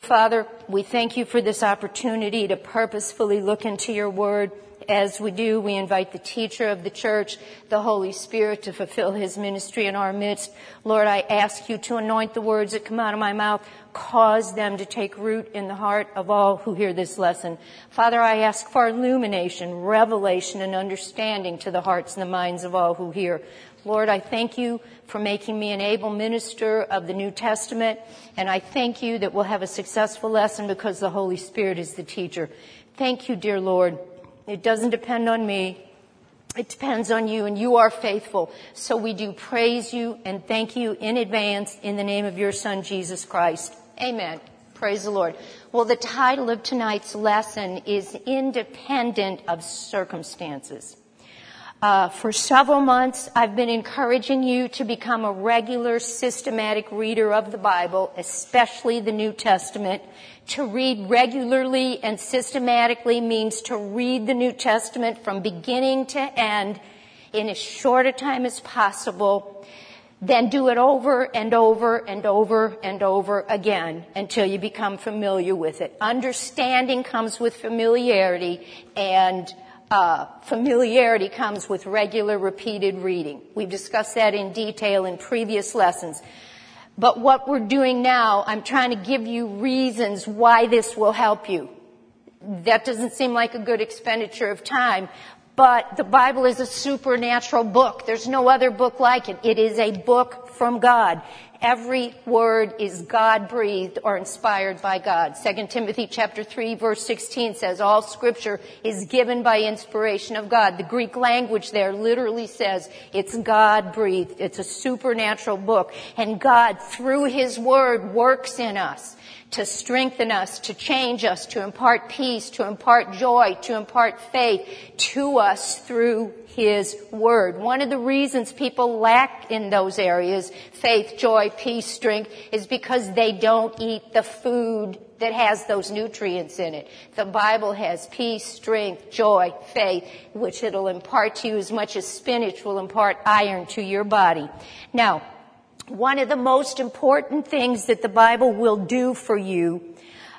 Father, we thank you for this opportunity to purposefully look into your word. As we do, we invite the teacher of the church, the Holy Spirit, to fulfill his ministry in our midst. Lord, I ask you to anoint the words that come out of my mouth. Cause them to take root in the heart of all who hear this lesson. Father, I ask for illumination, revelation, and understanding to the hearts and the minds of all who hear. Lord, I thank you for making me an able minister of the New Testament, and I thank you that we'll have a successful lesson because the Holy Spirit is the teacher. Thank you, dear Lord. It doesn't depend on me. It depends on you, and you are faithful. So we do praise you and thank you in advance in the name of your Son, Jesus Christ. Amen. Praise the Lord. Well, the title of tonight's lesson is Independent of Circumstances. For several months, I've been encouraging you to become a regular, systematic reader of the Bible, especially the New Testament. To read regularly and systematically means to read the New Testament from beginning to end in as short a time as possible. Then do it over and over and over and over again until you become familiar with it. Understanding comes with familiarity, and familiarity comes with regular, repeated reading. We've discussed that in detail in previous lessons. But what we're doing now, I'm trying to give you reasons why this will help you. That doesn't seem like a good expenditure of time, but the Bible is a supernatural book. There's no other book like it. It is a book from God. Every word is God-breathed or inspired by God. 2 Timothy chapter 3 verse 16 says all scripture is given by inspiration of God. The Greek language there literally says it's God-breathed. It's a supernatural book. And God, through his word, works in us to strengthen us, to change us, to impart peace, to impart joy, to impart faith to us through his word. One of the reasons people lack in those areas, faith, joy, peace, strength, is because they don't eat the food that has those nutrients in it. The Bible has peace, strength, joy, faith, which it'll impart to you as much as spinach will impart iron to your body. Now, one of the most important things that the Bible will do for you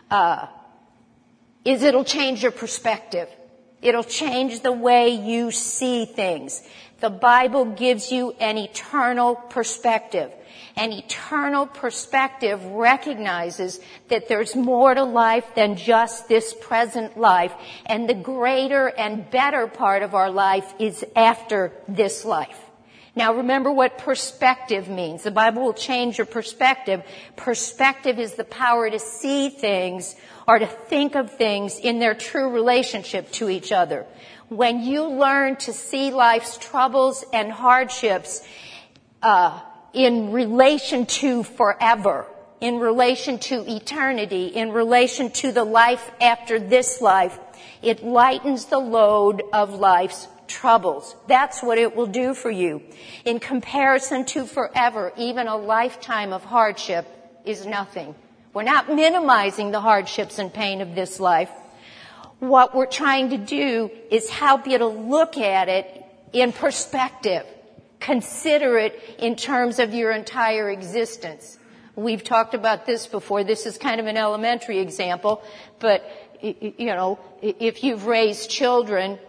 is it'll change your perspective. It'll change the way you see things. The Bible gives you an eternal perspective. An eternal perspective recognizes that there's more to life than just this present life, and the greater and better part of our life is after this life. Now remember what perspective means. The Bible will change your perspective. Perspective is the power to see things or to think of things in their true relationship to each other. When you learn to see life's troubles and hardships in relation to forever, in relation to eternity, in relation to the life after this life, it lightens the load of life's troubles. That's what it will do for you. In comparison to forever, even a lifetime of hardship is nothing. We're not minimizing the hardships and pain of this life. What we're trying to do is help you to look at it in perspective. Consider it in terms of your entire existence. We've talked about this before. This is kind of an elementary example, but, you know, if you've raised children,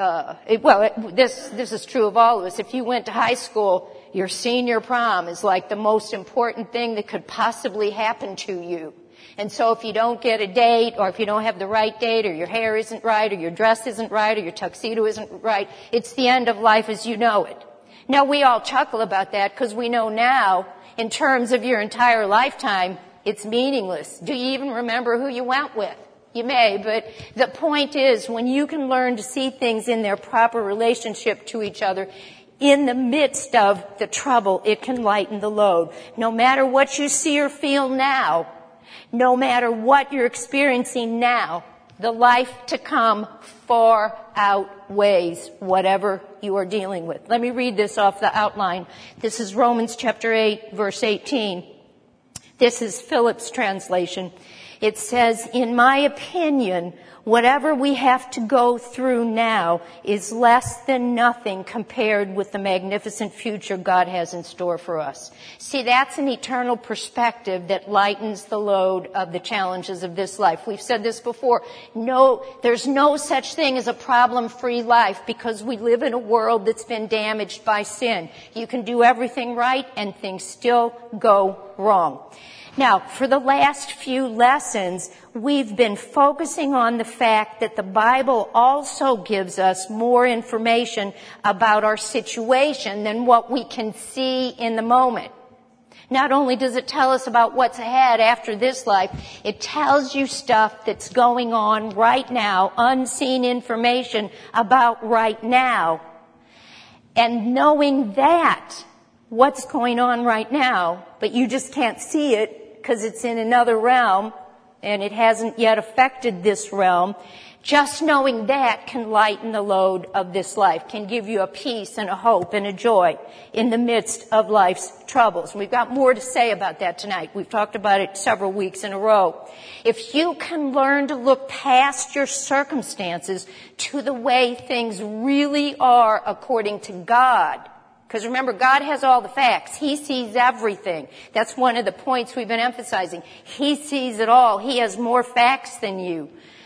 this is true of all of us. If you went to high school, your senior prom is like the most important thing that could possibly happen to you. And so if you don't get a date, or if you don't have the right date, or your hair isn't right, or your dress isn't right, or your tuxedo isn't right, it's the end of life as you know it. Now, we all chuckle about that because we know now, in terms of your entire lifetime, it's meaningless. Do you even remember who you went with? You may, but the point is, when you can learn to see things in their proper relationship to each other, in the midst of the trouble, it can lighten the load. No matter what you see or feel now, no matter what you're experiencing now, the life to come far outweighs whatever you are dealing with. Let me read this off the outline. This is Romans chapter 8, verse 18. This is Philip's translation. It says, in my opinion, whatever we have to go through now is less than nothing compared with the magnificent future God has in store for us. See, that's an eternal perspective that lightens the load of the challenges of this life. We've said this before. No, there's no such thing as a problem-free life because we live in a world that's been damaged by sin. You can do everything right and things still go wrong. Now, for the last few lessons, we've been focusing on the fact that the Bible also gives us more information about our situation than what we can see in the moment. Not only does it tell us about what's ahead after this life, it tells you stuff that's going on right now, unseen information about right now. And knowing that, what's going on right now, but you just can't see it, because it's in another realm and it hasn't yet affected this realm, just knowing that can lighten the load of this life, can give you a peace and a hope and a joy in the midst of life's troubles. We've got more to say about that tonight. We've talked about it several weeks in a row. If you can learn to look past your circumstances to the way things really are according to God, because remember, God has all the facts. He sees everything. That's one of the points we've been emphasizing. He sees it all. He has more facts than you.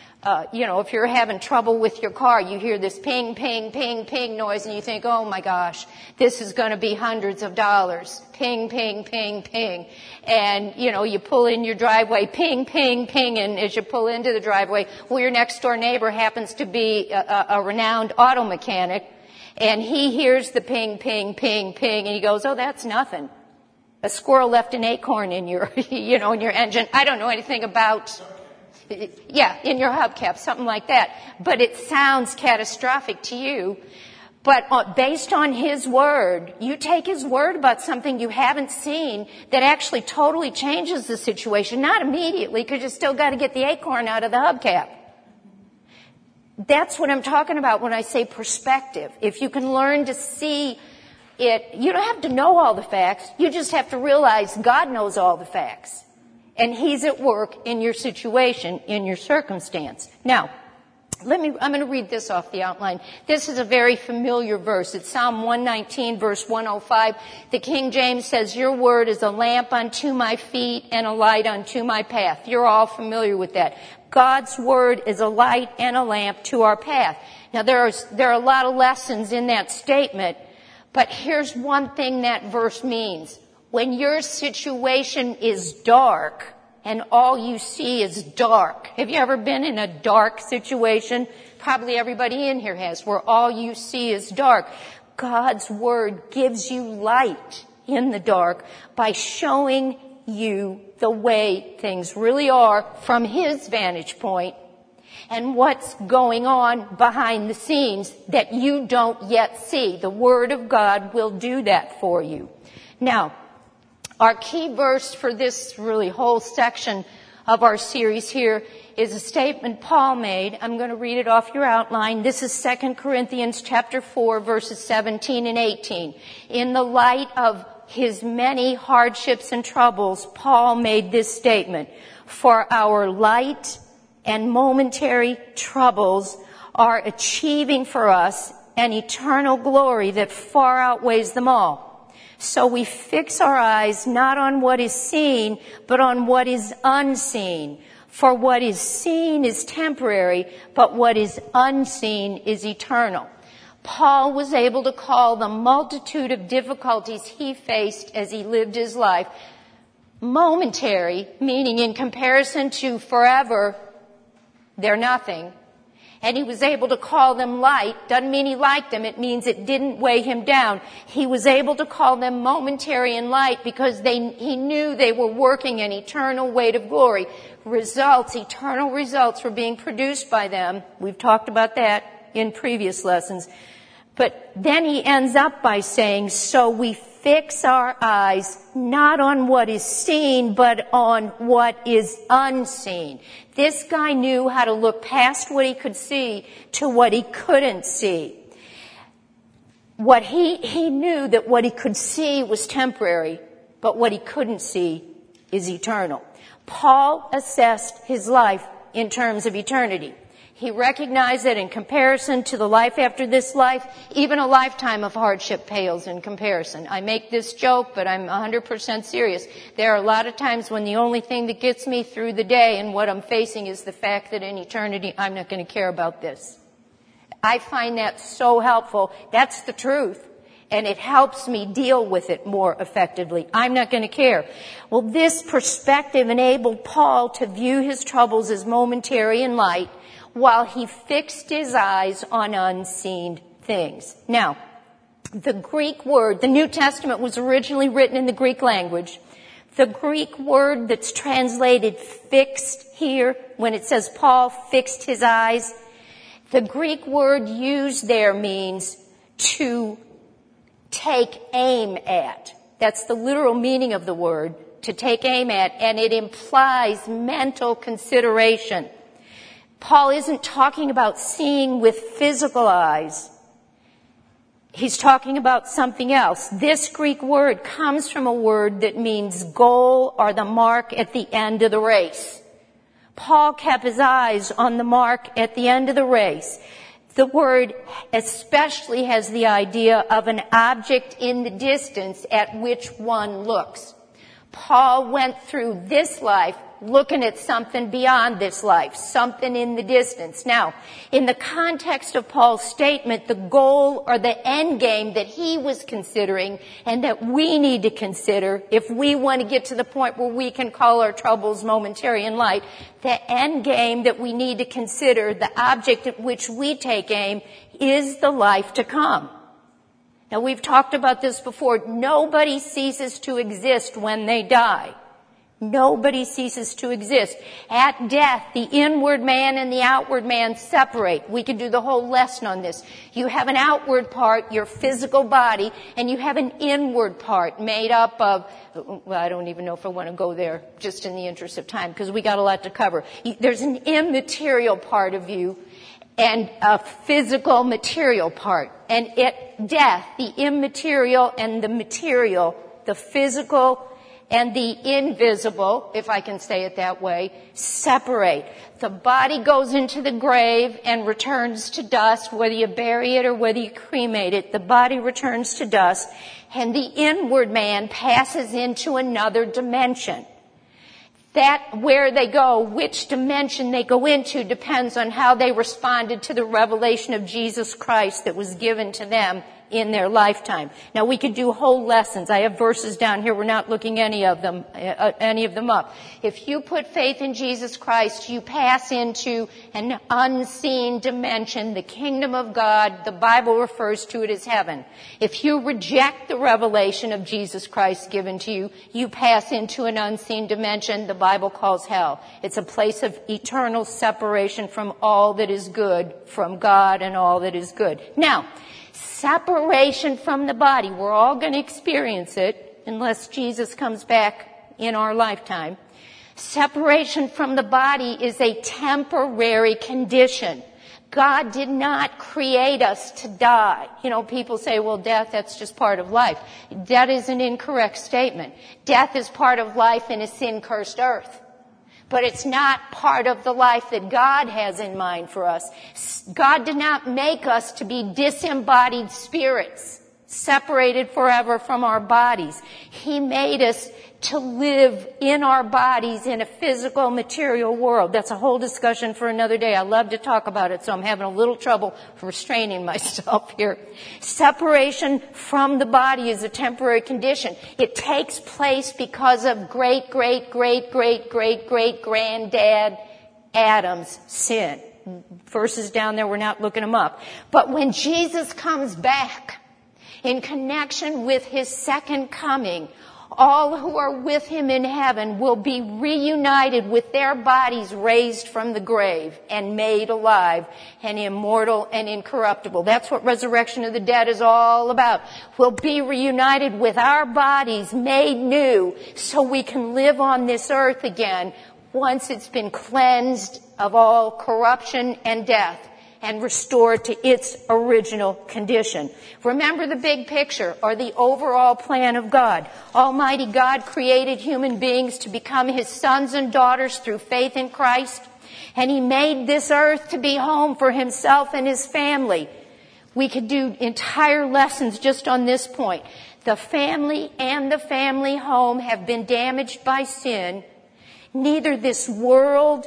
If you're having trouble with your car, you hear this ping, ping, ping, ping noise, and you think, oh my gosh, this is going to be hundreds of dollars. Ping, ping, ping, ping. And, you pull in your driveway, ping, ping, ping, and as you pull into the driveway, your next door neighbor happens to be a renowned auto mechanic. And he hears the ping, ping, ping, ping, and he goes, oh, that's nothing. A squirrel left an acorn in your, in your engine. I don't know anything about, in your hubcap, something like that. But it sounds catastrophic to you. But based on his word, you take his word about something you haven't seen that actually totally changes the situation. Not immediately, because you still got to get the acorn out of the hubcap. That's what I'm talking about when I say perspective. If you can learn to see it, you don't have to know all the facts. You just have to realize God knows all the facts. And He's at work in your situation, in your circumstance. Now, I'm going to read this off the outline. This is a very familiar verse. It's Psalm 119, verse 105. The King James says, your word is a lamp unto my feet and a light unto my path. You're all familiar with that. God's word is a light and a lamp to our path. Now there are a lot of lessons in that statement, but here's one thing that verse means. When your situation is dark and all you see is dark. Have you ever been in a dark situation? Probably everybody in here has, where all you see is dark. God's word gives you light in the dark by showing you the way things really are from His vantage point and what's going on behind the scenes that you don't yet see. The Word of God will do that for you. Now, our key verse for this really whole section of our series here is a statement Paul made. I'm going to read it off your outline. This is 2 Corinthians chapter 4, verses 17 and 18. In the light of his many hardships and troubles, Paul made this statement, for our light and momentary troubles are achieving for us an eternal glory that far outweighs them all. So we fix our eyes not on what is seen, but on what is unseen. For what is seen is temporary, but what is unseen is eternal. Paul was able to call the multitude of difficulties he faced as he lived his life momentary, meaning in comparison to forever, they're nothing. And he was able to call them light. Doesn't mean he liked them. It means it didn't weigh him down. He was able to call them momentary and light because he knew they were working an eternal weight of glory. Eternal results were being produced by them. We've talked about that in previous lessons. But then he ends up by saying, so we fix our eyes not on what is seen, but on what is unseen. This guy knew how to look past what he could see to what he couldn't see. He knew that what he could see was temporary, but what he couldn't see is eternal. Paul assessed his life in terms of eternity. He recognized that in comparison to the life after this life, even a lifetime of hardship pales in comparison. I make this joke, but I'm 100% serious. There are a lot of times when the only thing that gets me through the day and what I'm facing is the fact that in eternity I'm not going to care about this. I find that so helpful. That's the truth. And it helps me deal with it more effectively. I'm not going to care. Well, this perspective enabled Paul to view his troubles as momentary and light, while he fixed his eyes on unseen things. Now, the Greek word, the New Testament was originally written in the Greek language. The Greek word that's translated fixed here, when it says Paul fixed his eyes, the Greek word used there means to take aim at. That's the literal meaning of the word, to take aim at, and it implies mental consideration. Paul isn't talking about seeing with physical eyes. He's talking about something else. This Greek word comes from a word that means goal or the mark at the end of the race. Paul kept his eyes on the mark at the end of the race. The word especially has the idea of an object in the distance at which one looks. Paul went through this life looking at something beyond this life, something in the distance. Now, in the context of Paul's statement, the goal or the end game that he was considering and that we need to consider if we want to get to the point where we can call our troubles momentary and light, the end game that we need to consider, the object at which we take aim, is the life to come. Now, we've talked about this before. Nobody ceases to exist when they die. Nobody ceases to exist. At death, the inward man and the outward man separate. We could do the whole lesson on this. You have an outward part, your physical body, and you have an inward part made up of, well, I don't even know if I want to go there just in the interest of time because we got a lot to cover. There's an immaterial part of you and a physical material part. And at death, the immaterial and the material, the physical and the invisible, if I can say it that way, separate. The body goes into the grave and returns to dust, whether you bury it or whether you cremate it. The body returns to dust, and the inward man passes into another dimension. That where they go, which dimension they go into, depends on how they responded to the revelation of Jesus Christ that was given to them in their lifetime. Now, we could do whole lessons. I have verses down here. We're not looking any of them up. If you put faith in Jesus Christ, you pass into an unseen dimension, the kingdom of God. The Bible refers to it as heaven. If you reject the revelation of Jesus Christ given to you, you pass into an unseen dimension the Bible calls hell. It's a place of eternal separation from all that is good, from God and all that is good. Now, separation from the body. We're all going to experience it unless Jesus comes back in our lifetime. Separation from the body is a temporary condition. God did not create us to die. You know, people say, well, death, that's just part of life. That is an incorrect statement. Death is part of life in a sin-cursed earth. But it's not part of the life that God has in mind for us. God did not make us to be disembodied spirits, separated forever from our bodies. He made us to live in our bodies in a physical, material world. That's a whole discussion for another day. I love to talk about it, so I'm having a little trouble restraining myself here. Separation from the body is a temporary condition. It takes place because of great-great-great-great-great-great-granddad Adam's sin. Verses down there, we're not looking them up. But when Jesus comes back in connection with his second coming, all who are with him in heaven will be reunited with their bodies raised from the grave and made alive and immortal and incorruptible. That's what resurrection of the dead is all about. We'll be reunited with our bodies made new so we can live on this earth again once it's been cleansed of all corruption and death. and restore it to its original condition. Remember the big picture, or the overall plan of God. Almighty God created human beings to become His sons and daughters through faith in Christ, and He made this earth to be home for Himself and His family. We could do entire lessons just on this point. The family and the family home have been damaged by sin. Neither this world,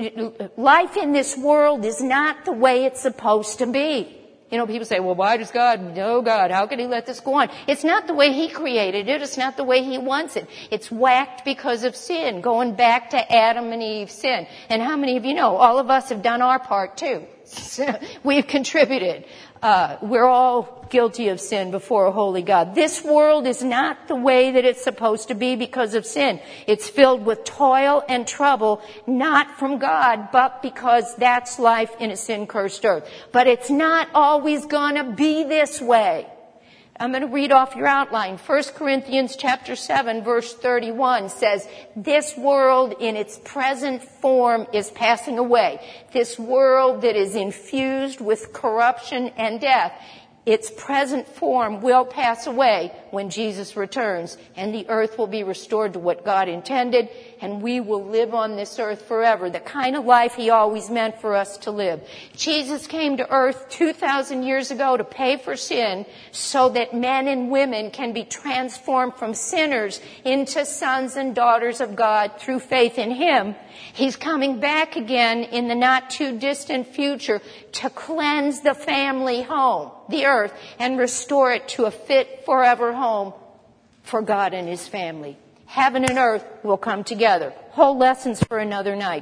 life in this world is not the way it's supposed to be. You know, people say, well, why does God, no God, how could He let this go on? It's not the way He created it. It's not the way He wants it. It's whacked because of sin, going back to Adam and Eve's sin. And how many of you know, all of us have done our part too. We've contributed. We're all guilty of sin before a holy God. This world is not the way that it's supposed to be because of sin. It's filled with toil and trouble, not from God, but because that's life in a sin-cursed earth. But it's not always gonna be this way. I'm going to read off your outline. 1 Corinthians chapter 7 verse 31 says, this world in its present form is passing away. This world that is infused with corruption and death, its present form will pass away when Jesus returns, and the earth will be restored to what God intended, and we will live on this earth forever, the kind of life He always meant for us to live. Jesus came to earth 2,000 years ago to pay for sin so that men and women can be transformed from sinners into sons and daughters of God through faith in Him. He's coming back again in the not too distant future to cleanse the family home, the earth, and restore it to a fit forever home for God and His family. Heaven and earth will come together. Whole lessons for another night.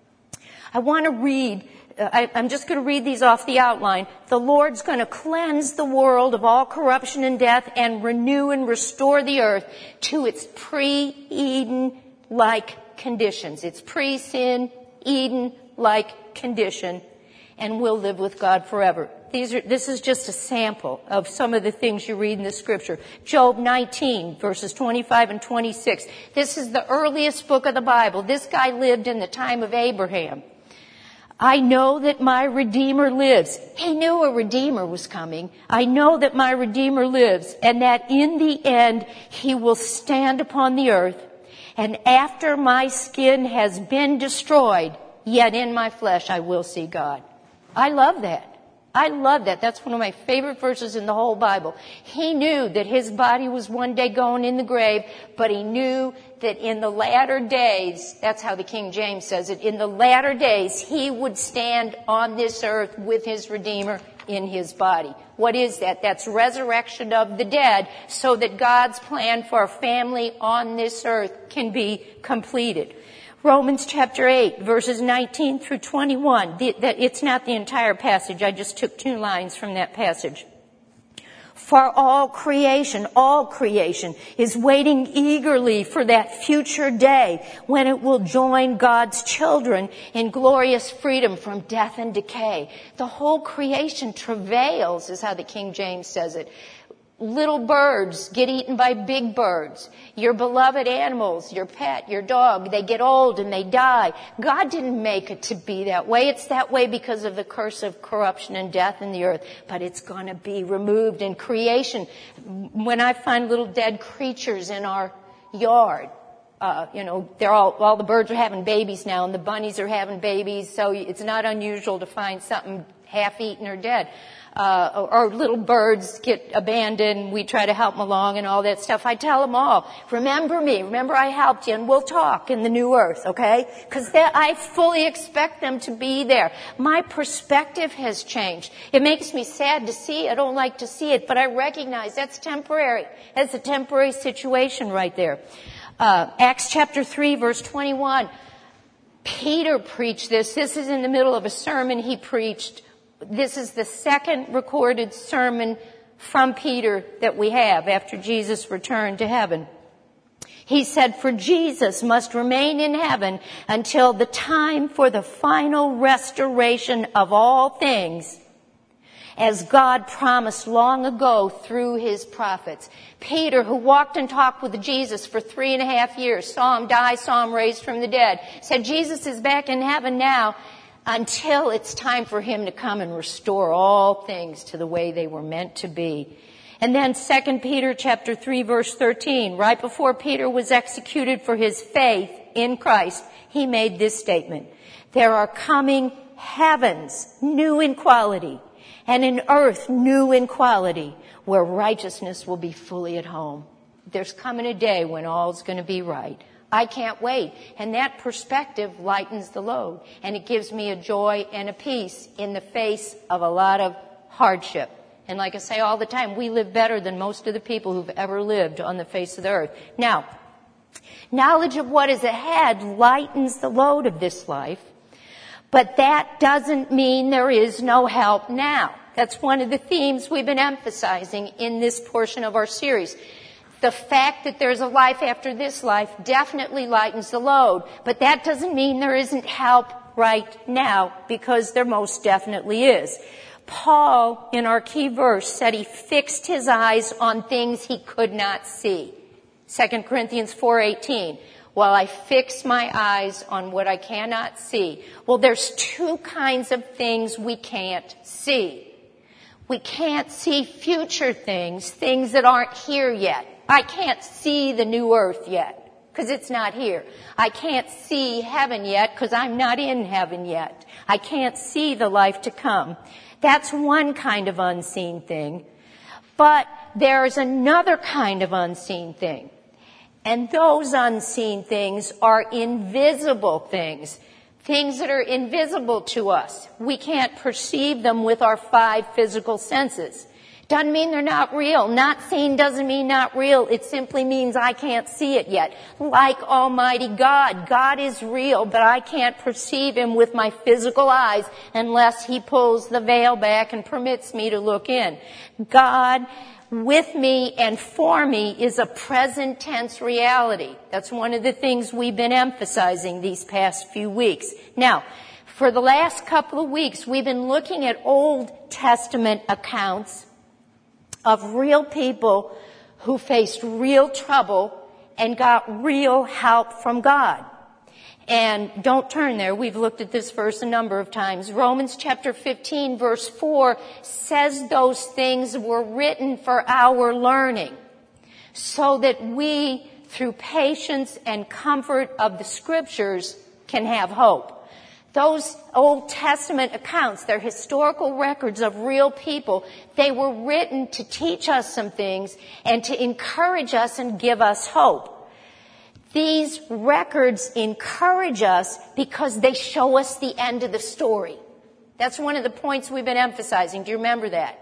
I want to read, I'm just going to read these off the outline. The Lord's going to cleanse the world of all corruption and death and renew and restore the earth to its pre-Eden-like conditions. It's pre-sin, Eden-like condition, and we'll live with God forever. This is just a sample of some of the things you read in the scripture. Job 19, verses 25 and 26. This is the earliest book of the Bible. This guy lived in the time of Abraham. I know that my Redeemer lives. He knew a Redeemer was coming. I know that my Redeemer lives, and that in the end He will stand upon the earth. And after my skin has been destroyed, yet in my flesh I will see God. I love that. I love that. That's one of my favorite verses in the whole Bible. He knew that His body was one day going in the grave, but He knew that in the latter days, that's how the King James says it, in the latter days He would stand on this earth with His Redeemer in His body. What is that? That's resurrection of the dead, so that God's plan for a family on this earth can be completed. Romans chapter 8, verses 19 through 21. It's not the entire passage. I just took 2 lines from that passage. For all creation is waiting eagerly for that future day when it will join God's children in glorious freedom from death and decay. The whole creation travails, is how the King James says it. Little birds get eaten by big birds. Your beloved animals, your pet, your dog, they get old and they die. God didn't make it to be that way. It's that way because of the curse of corruption and death in the earth. But it's going to be removed in creation. When I find little dead creatures in our yard, they're all the birds are having babies now and the bunnies are having babies. So it's not unusual to find something half-eaten or dead. Or little birds get abandoned, we try to help them along and all that stuff. I tell them all, remember me, remember I helped you, and we'll talk in the new earth, okay? Because I fully expect them to be there. My perspective has changed. It makes me sad to see it. I don't like to see it, but I recognize that's temporary. That's a temporary situation right there. Acts chapter 3, verse 21. Peter preached this. This is in the middle of a sermon he preached. This is the second recorded sermon from Peter that we have after Jesus returned to heaven. He said, for Jesus must remain in heaven until the time for the final restoration of all things, as God promised long ago through His prophets. Peter, who walked and talked with Jesus for 3.5 years, saw Him die, saw Him raised from the dead, said Jesus is back in heaven now. until it's time for him to come and restore all things to the way they were meant to be. And then 2 Peter chapter 3 verse 13, right before Peter was executed for his faith in Christ, he made this statement: there are coming heavens new in quality and an earth new in quality where righteousness will be fully at home. There's coming a day when all's going to be right. I can't wait. And that perspective lightens the load. And it gives me a joy and a peace in the face of a lot of hardship. And like I say all the time, we live better than most of the people who've ever lived on the face of the earth. Now, knowledge of what is ahead lightens the load of this life. But that doesn't mean there is no help now. That's one of the themes we've been emphasizing in this portion of our series. The fact that there's a life after this life definitely lightens the load, but that doesn't mean there isn't help right now, because there most definitely is. Paul, in our key verse, said he fixed his eyes on things he could not see. 2 Corinthians 4:18. While I fix my eyes on what I cannot see. Well, there's two kinds of things we can't see. We can't see future things, things that aren't here yet. I can't see the new earth yet, because it's not here. I can't see heaven yet, because I'm not in heaven yet. I can't see the life to come. That's one kind of unseen thing. But there's another kind of unseen thing. And those unseen things are invisible things. Things that are invisible to us. We can't perceive them with our 5 physical senses. Doesn't mean they're not real. Not seen doesn't mean not real. It simply means I can't see it yet. Like Almighty God. God is real, but I can't perceive him with my physical eyes unless he pulls the veil back and permits me to look in. God with me and for me is a present tense reality. That's one of the things we've been emphasizing these past few weeks. Now, for the last couple of weeks, we've been looking at Old Testament accounts of real people who faced real trouble and got real help from God. And don't turn there. We've looked at this verse a number of times. Romans chapter 15 verse 4 says those things were written for our learning, so that we, through patience and comfort of the scriptures, can have hope. Those Old Testament accounts, they're historical records of real people. They were written to teach us some things and to encourage us and give us hope. These records encourage us because they show us the end of the story. That's one of the points we've been emphasizing. Do you remember that?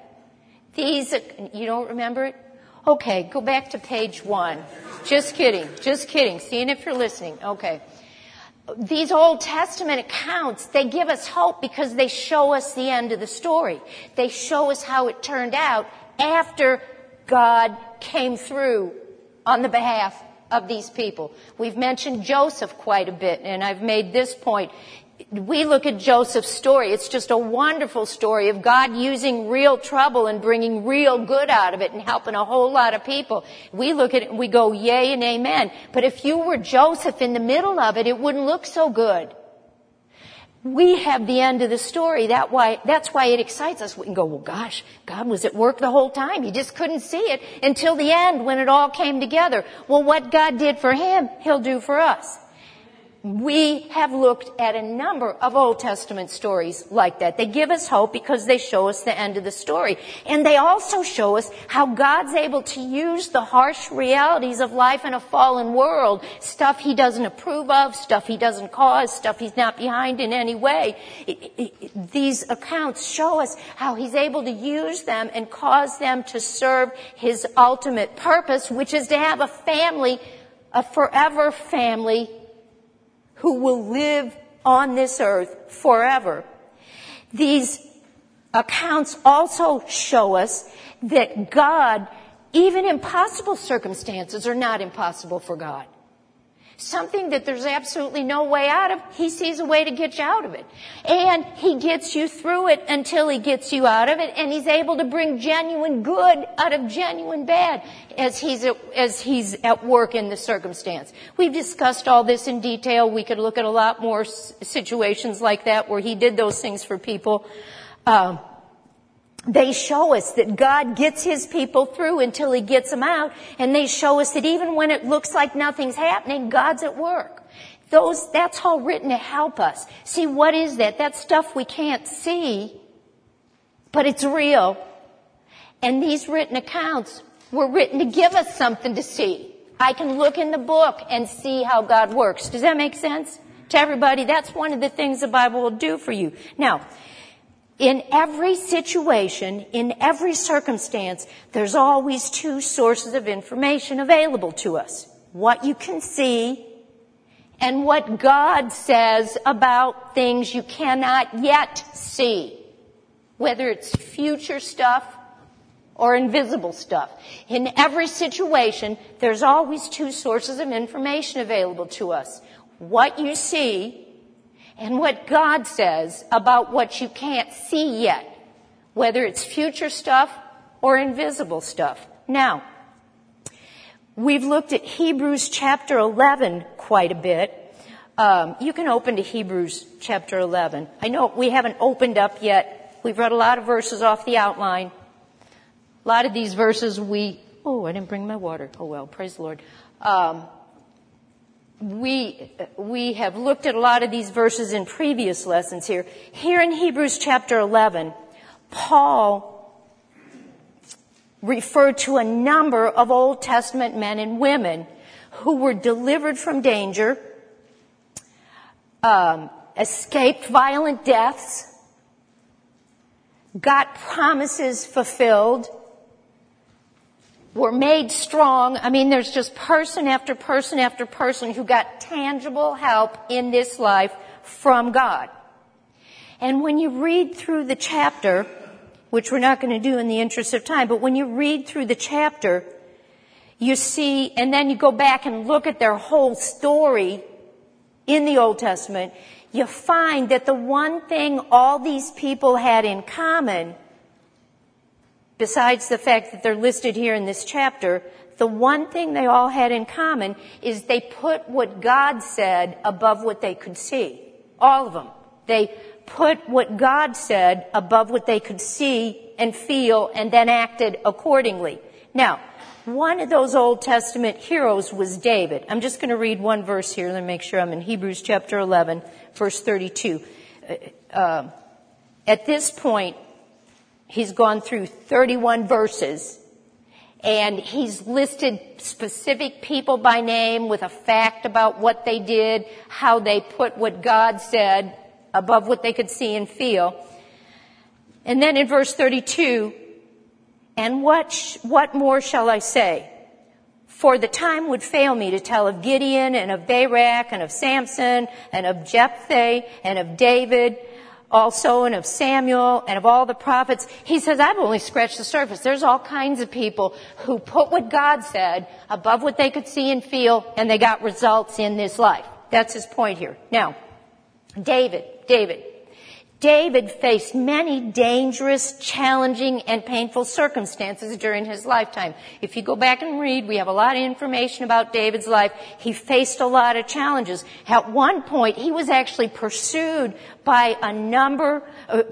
You don't remember it? Okay, go back to page 1. Just kidding. Seeing if you're listening. Okay. These Old Testament accounts, they give us hope because they show us the end of the story. They show us how it turned out after God came through on the behalf of these people. We've mentioned Joseph quite a bit, and I've made this point. We look at Joseph's story. It's just a wonderful story of God using real trouble and bringing real good out of it and helping a whole lot of people. We look at it and we go, yay and amen. But if you were Joseph in the middle of it, it wouldn't look so good. We have the end of the story. That's why it excites us. We can go, well, gosh, God was at work the whole time. He just couldn't see it until the end when it all came together. Well, what God did for him, he'll do for us. We have looked at a number of Old Testament stories like that. They give us hope because they show us the end of the story. And they also show us how God's able to use the harsh realities of life in a fallen world, stuff he doesn't approve of, stuff he doesn't cause, stuff he's not behind in any way. These accounts show us how he's able to use them and cause them to serve his ultimate purpose, which is to have a family, a forever family, who will live on this earth forever. These accounts also show us that God, even impossible circumstances are not impossible for God. something that there's absolutely no way out of, he sees a way to get you out of it. And he gets you through it until he gets you out of it, and he's able to bring genuine good out of genuine bad as he's at work in the circumstance. We've discussed all this in detail. We could look at a lot more situations like that where he did those things for people. They show us that God gets his people through until he gets them out, and they show us that even when it looks like nothing's happening, God's at work. That's all written to help us. See, what is that? That's stuff we can't see, but it's real. And these written accounts were written to give us something to see. I can look in the book and see how God works. Does that make sense to everybody? That's one of the things the Bible will do for you. Now, in every situation, in every circumstance, there's always two sources of information available to us. What you can see and what God says about things you cannot yet see. Whether it's future stuff or invisible stuff. In every situation, there's always two sources of information available to us. What you see and what God says about what you can't see yet, whether it's future stuff or invisible stuff. Now, we've looked at Hebrews chapter 11 quite a bit. You can open to Hebrews chapter 11. I know we haven't opened up yet. We've read a lot of verses off the outline. A lot of these verses I didn't bring my water. Oh well, praise the Lord. We have looked at a lot of these verses in previous lessons here. Here in Hebrews chapter 11, Paul referred to a number of Old Testament men and women who were delivered from danger, escaped violent deaths, got promises fulfilled, were made strong. I mean, there's just person after person after person who got tangible help in this life from God. And when you read through the chapter, which we're not going to do in the interest of time, but when you read through the chapter, you see, and then you go back and look at their whole story in the Old Testament, you find that the one thing all these people had in common, besides the fact that they're listed here in this chapter, the one thing they all had in common is they put what God said above what they could see. All of them. They put what God said above what they could see and feel and then acted accordingly. Now, one of those Old Testament heroes was David. I'm just going to read one verse here. Let me make sure I'm in Hebrews chapter 11, verse 32. At this point, he's gone through 31 verses, and he's listed specific people by name with a fact about what they did, how they put what God said above what they could see and feel. And then in verse 32, and what more shall I say? For the time would fail me to tell of Gideon and of Barak and of Samson and of Jephthah and of David also, and of Samuel, and of all the prophets. He says, I've only scratched the surface. There's all kinds of people who put what God said above what they could see and feel, and they got results in this life. That's his point here. Now, David faced many dangerous, challenging, and painful circumstances during his lifetime. If you go back and read, we have a lot of information about David's life. He faced a lot of challenges. At one point, he was actually pursued for a number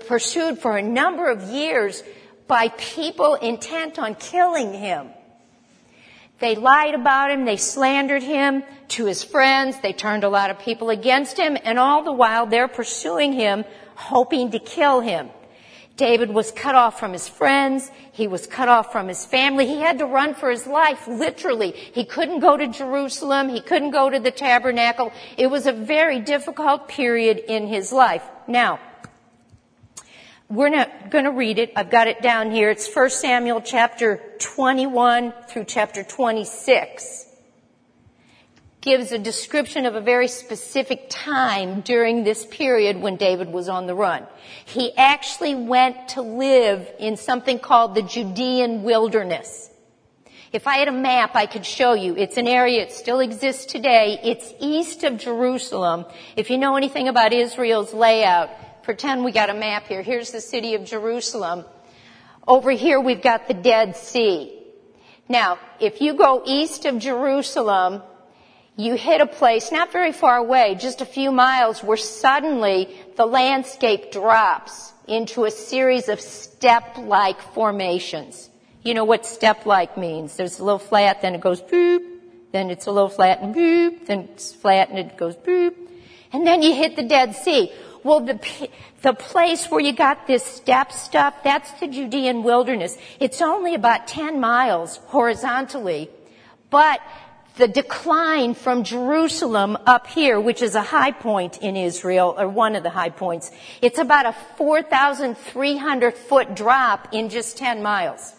of years by people intent on killing him. They lied about him, they slandered him to his friends, they turned a lot of people against him, and all the while they're pursuing him, hoping to kill him. David was cut off from his friends. He was cut off from his family. He had to run for his life, literally. He couldn't go to Jerusalem. He couldn't go to the tabernacle. It was a very difficult period in his life. Now, we're not going to read it. I've got it down here. It's 1 Samuel chapter 21 through chapter 26. Gives a description of a very specific time during this period when David was on the run. He actually went to live in something called the Judean wilderness. If I had a map, I could show you. It's an area, it still exists today. It's east of Jerusalem. If you know anything about Israel's layout, pretend we got a map here. Here's the city of Jerusalem. Over here we've got the Dead Sea. Now, if you go east of Jerusalem, you hit a place not very far away, just a few miles, where suddenly the landscape drops into a series of step-like formations. You know what step-like means. There's a little flat, then it goes boop, then it's a little flat and boop, then it's flat and it goes boop, and then you hit the Dead Sea. Well, the place where you got this step stuff, that's the Judean wilderness. It's only about 10 miles horizontally, but the decline from Jerusalem up here, which is a high point in Israel, or one of the high points, it's about a 4,300 foot drop in just 10 miles.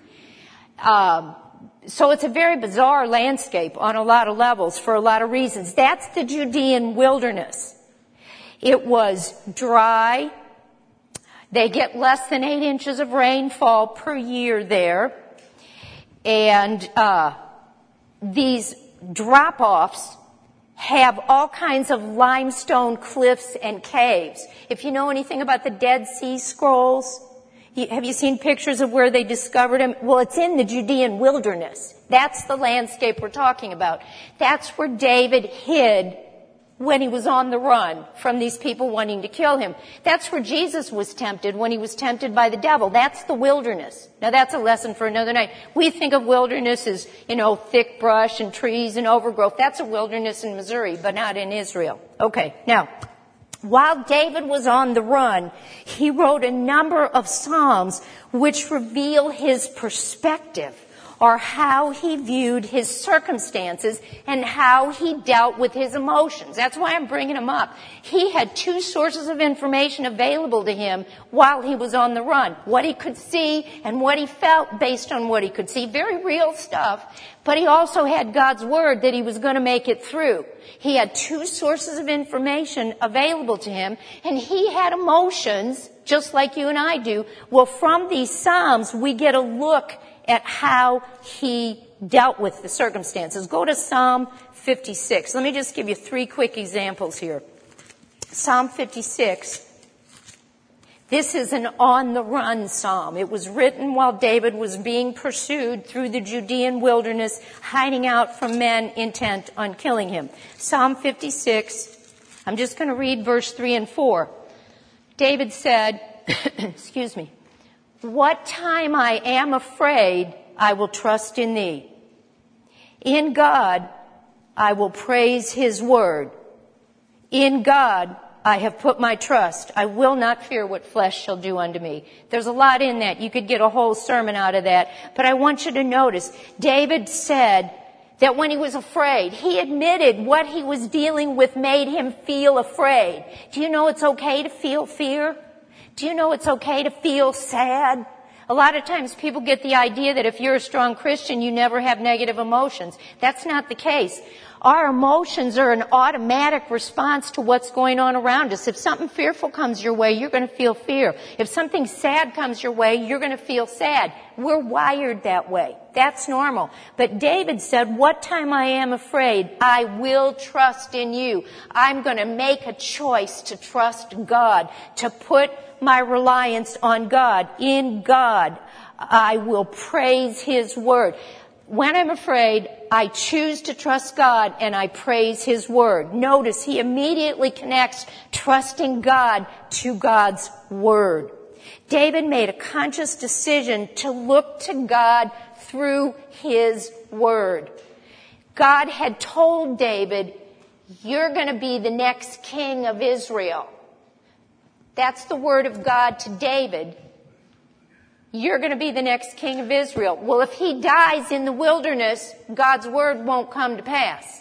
So it's a very bizarre landscape on a lot of levels for a lot of reasons. That's the Judean wilderness. It was dry. They get less than 8 inches of rainfall per year there. And these drop-offs have all kinds of limestone cliffs and caves. If you know anything about the Dead Sea Scrolls, have you seen pictures of where they discovered them? Well, it's in the Judean wilderness. That's the landscape we're talking about. That's where David hid when he was on the run from these people wanting to kill him. That's where Jesus was tempted when he was tempted by the devil. That's the wilderness. Now that's a lesson for another night. We think of wilderness as, thick brush and trees and overgrowth. That's a wilderness in Missouri, but not in Israel. Okay, now, while David was on the run, he wrote a number of psalms which reveal his perspective, or how he viewed his circumstances and how he dealt with his emotions. That's why I'm bringing him up. He had 2 sources of information available to him while he was on the run. What he could see and what he felt based on what he could see. Very real stuff. But he also had God's word that he was going to make it through. He had 2 sources of information available to him, and he had emotions just like you and I do. Well, from these Psalms, we get a look at how he dealt with the circumstances. Go to Psalm 56. Let me just give you 3 quick examples here. Psalm 56. This is an on-the-run psalm. It was written while David was being pursued through the Judean wilderness, hiding out from men intent on killing him. Psalm 56. I'm just going to read verse 3 and 4. David said, excuse me, "What time I am afraid, I will trust in thee. In God, I will praise his word. In God, I have put my trust. I will not fear what flesh shall do unto me." There's a lot in that. You could get a whole sermon out of that. But I want you to notice, David said that when he was afraid, he admitted what he was dealing with made him feel afraid. Do you know it's okay to feel fear? Do you know it's okay to feel sad? A lot of times people get the idea that if you're a strong Christian, you never have negative emotions. That's not the case. Our emotions are an automatic response to what's going on around us. If something fearful comes your way, you're going to feel fear. If something sad comes your way, you're going to feel sad. We're wired that way. That's normal. But David said, "What time I am afraid, I will trust in you." I'm going to make a choice to trust God, to put my reliance on God. In God, I will praise his word. When I'm afraid, I choose to trust God and I praise his word. Notice he immediately connects trusting God to God's word. David made a conscious decision to look to God through his word. God had told David, "You're going to be the next king of Israel." That's the word of God to David. You're going to be the next king of Israel. Well, if he dies in the wilderness, God's word won't come to pass.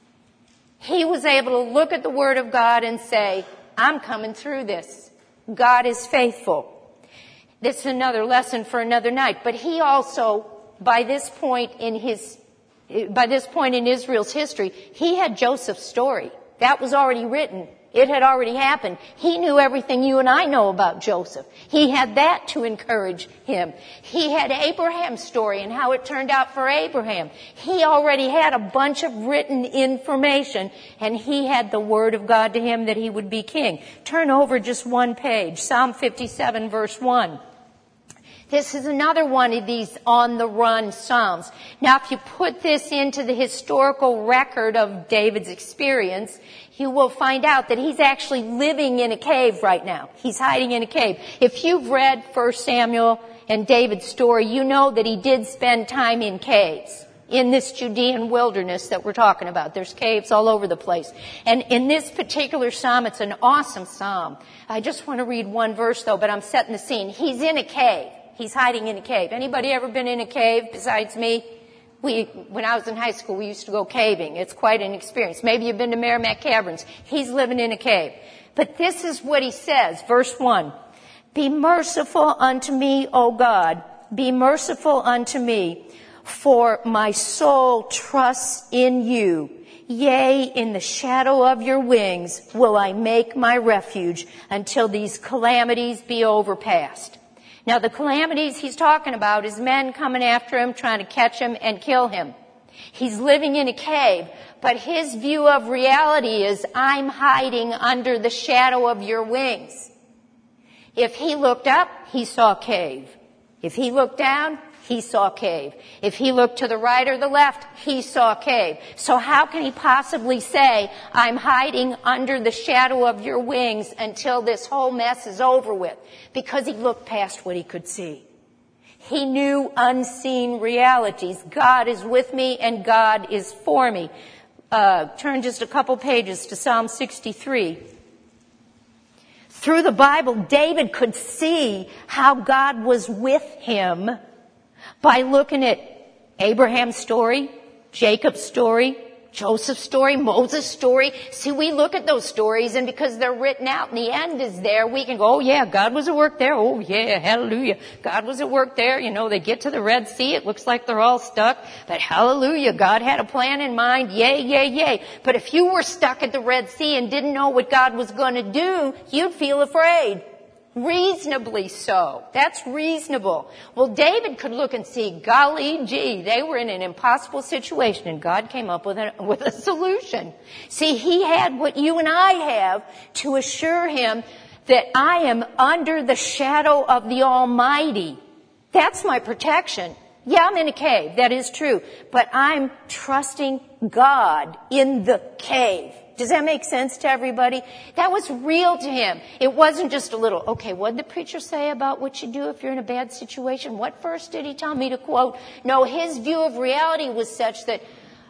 He was able to look at the word of God and say, "I'm coming through this. God is faithful." This is another lesson for another night. But he also, by this point in Israel's history, he had Joseph's story. That was already written It had already happened. He knew everything you and I know about Joseph. He had that to encourage him. He had Abraham's story and how it turned out for Abraham. He already had a bunch of written information, and he had the word of God to him that he would be king. Turn over just one page, Psalm 57, verse 1. This is another one of these on-the-run Psalms. Now, if you put this into the historical record of David's experience, you will find out that he's actually living in a cave right now. He's hiding in a cave. If you've read 1 Samuel and David's story, you know that he did spend time in caves in this Judean wilderness that we're talking about. There's caves all over the place. And in this particular psalm, it's an awesome psalm. I just want to read one verse, though, but I'm setting the scene. He's in a cave. He's hiding in a cave. Anybody ever been in a cave besides me? When I was in high school, we used to go caving. It's quite an experience. Maybe you've been to Merrimack Caverns. He's living in a cave. But this is what he says, verse 1. Be merciful unto me, O God. Be merciful unto me, for my soul trusts in you. Yea, in the shadow of your wings will I make my refuge until these calamities be overpast. Now, the calamities he's talking about is men coming after him, trying to catch him and kill him. He's living in a cave, but his view of reality is, I'm hiding under the shadow of your wings. If he looked up, he saw a cave. If he looked down, he saw a cave. If he looked to the right or the left, he saw a cave. So how can he possibly say, I'm hiding under the shadow of your wings until this whole mess is over with? Because he looked past what he could see. He knew unseen realities. God is with me and God is for me. Turn just a couple pages to Psalm 63. Through the Bible, David could see how God was with him by looking at Abraham's story, Jacob's story, Joseph's story, Moses' story. See, we look at those stories, and because they're written out and the end is there, we can go, oh yeah, God was at work there. Oh yeah, hallelujah. God was at work there. You know, they get to the Red Sea. It looks like they're all stuck, but hallelujah, God had a plan in mind. Yay, yay, yay. But if you were stuck at the Red Sea and didn't know what God was going to do, you'd feel afraid. Reasonably so. That's reasonable. Well, David could look and see, golly gee, they were in an impossible situation, and God came up with a solution. See, he had what you and I have to assure him that I am under the shadow of the Almighty. That's my protection. Yeah, I'm in a cave. That is true. But I'm trusting God in the cave. Does that make sense to everybody? That was real to him. It wasn't just a little, okay, what did the preacher say about what you do if you're in a bad situation? What verse did he tell me to quote? No, his view of reality was such that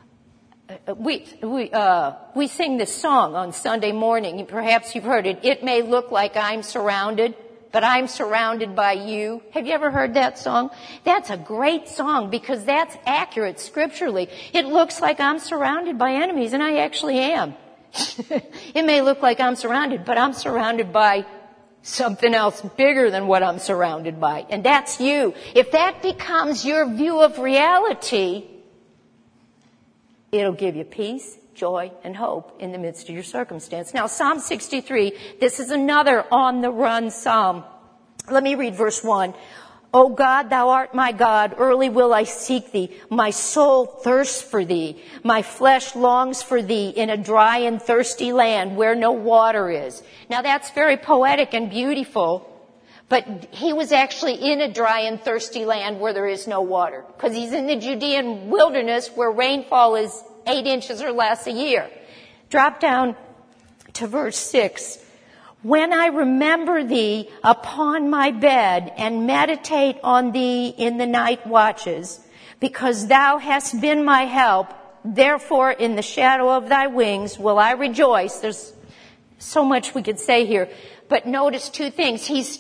we sing this song on Sunday morning. Perhaps you've heard it. It may look like I'm surrounded, but I'm surrounded by you. Have you ever heard that song? That's a great song because that's accurate scripturally. It looks like I'm surrounded by enemies, and I actually am. It may look like I'm surrounded, but I'm surrounded by something else bigger than what I'm surrounded by. And that's you. If that becomes your view of reality, it'll give you peace, joy, and hope in the midst of your circumstance. Now, Psalm 63, this is another on-the-run psalm. Let me read verse 1. O God, thou art my God, early will I seek thee. My soul thirsts for thee. My flesh longs for thee in a dry and thirsty land where no water is. Now that's very poetic and beautiful, but he was actually in a dry and thirsty land where there is no water, because he's in the Judean wilderness where rainfall is 8 inches or less a year. Drop down to verse 6. When I remember thee upon my bed and meditate on thee in the night watches, because thou hast been my help, therefore in the shadow of thy wings will I rejoice. There's so much we could say here, but notice two things. He's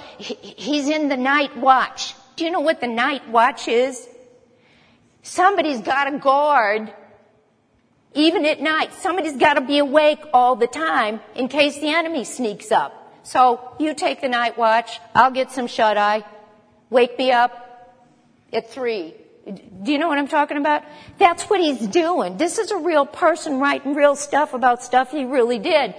in the night watch. Do you know what the night watch is? Somebody's got to guard. Even at night, somebody's got to be awake all the time in case the enemy sneaks up. So you take the night watch. I'll get some shut-eye. Wake me up at 3. Do you know what I'm talking about? That's what he's doing. This is a real person writing real stuff about stuff he really did.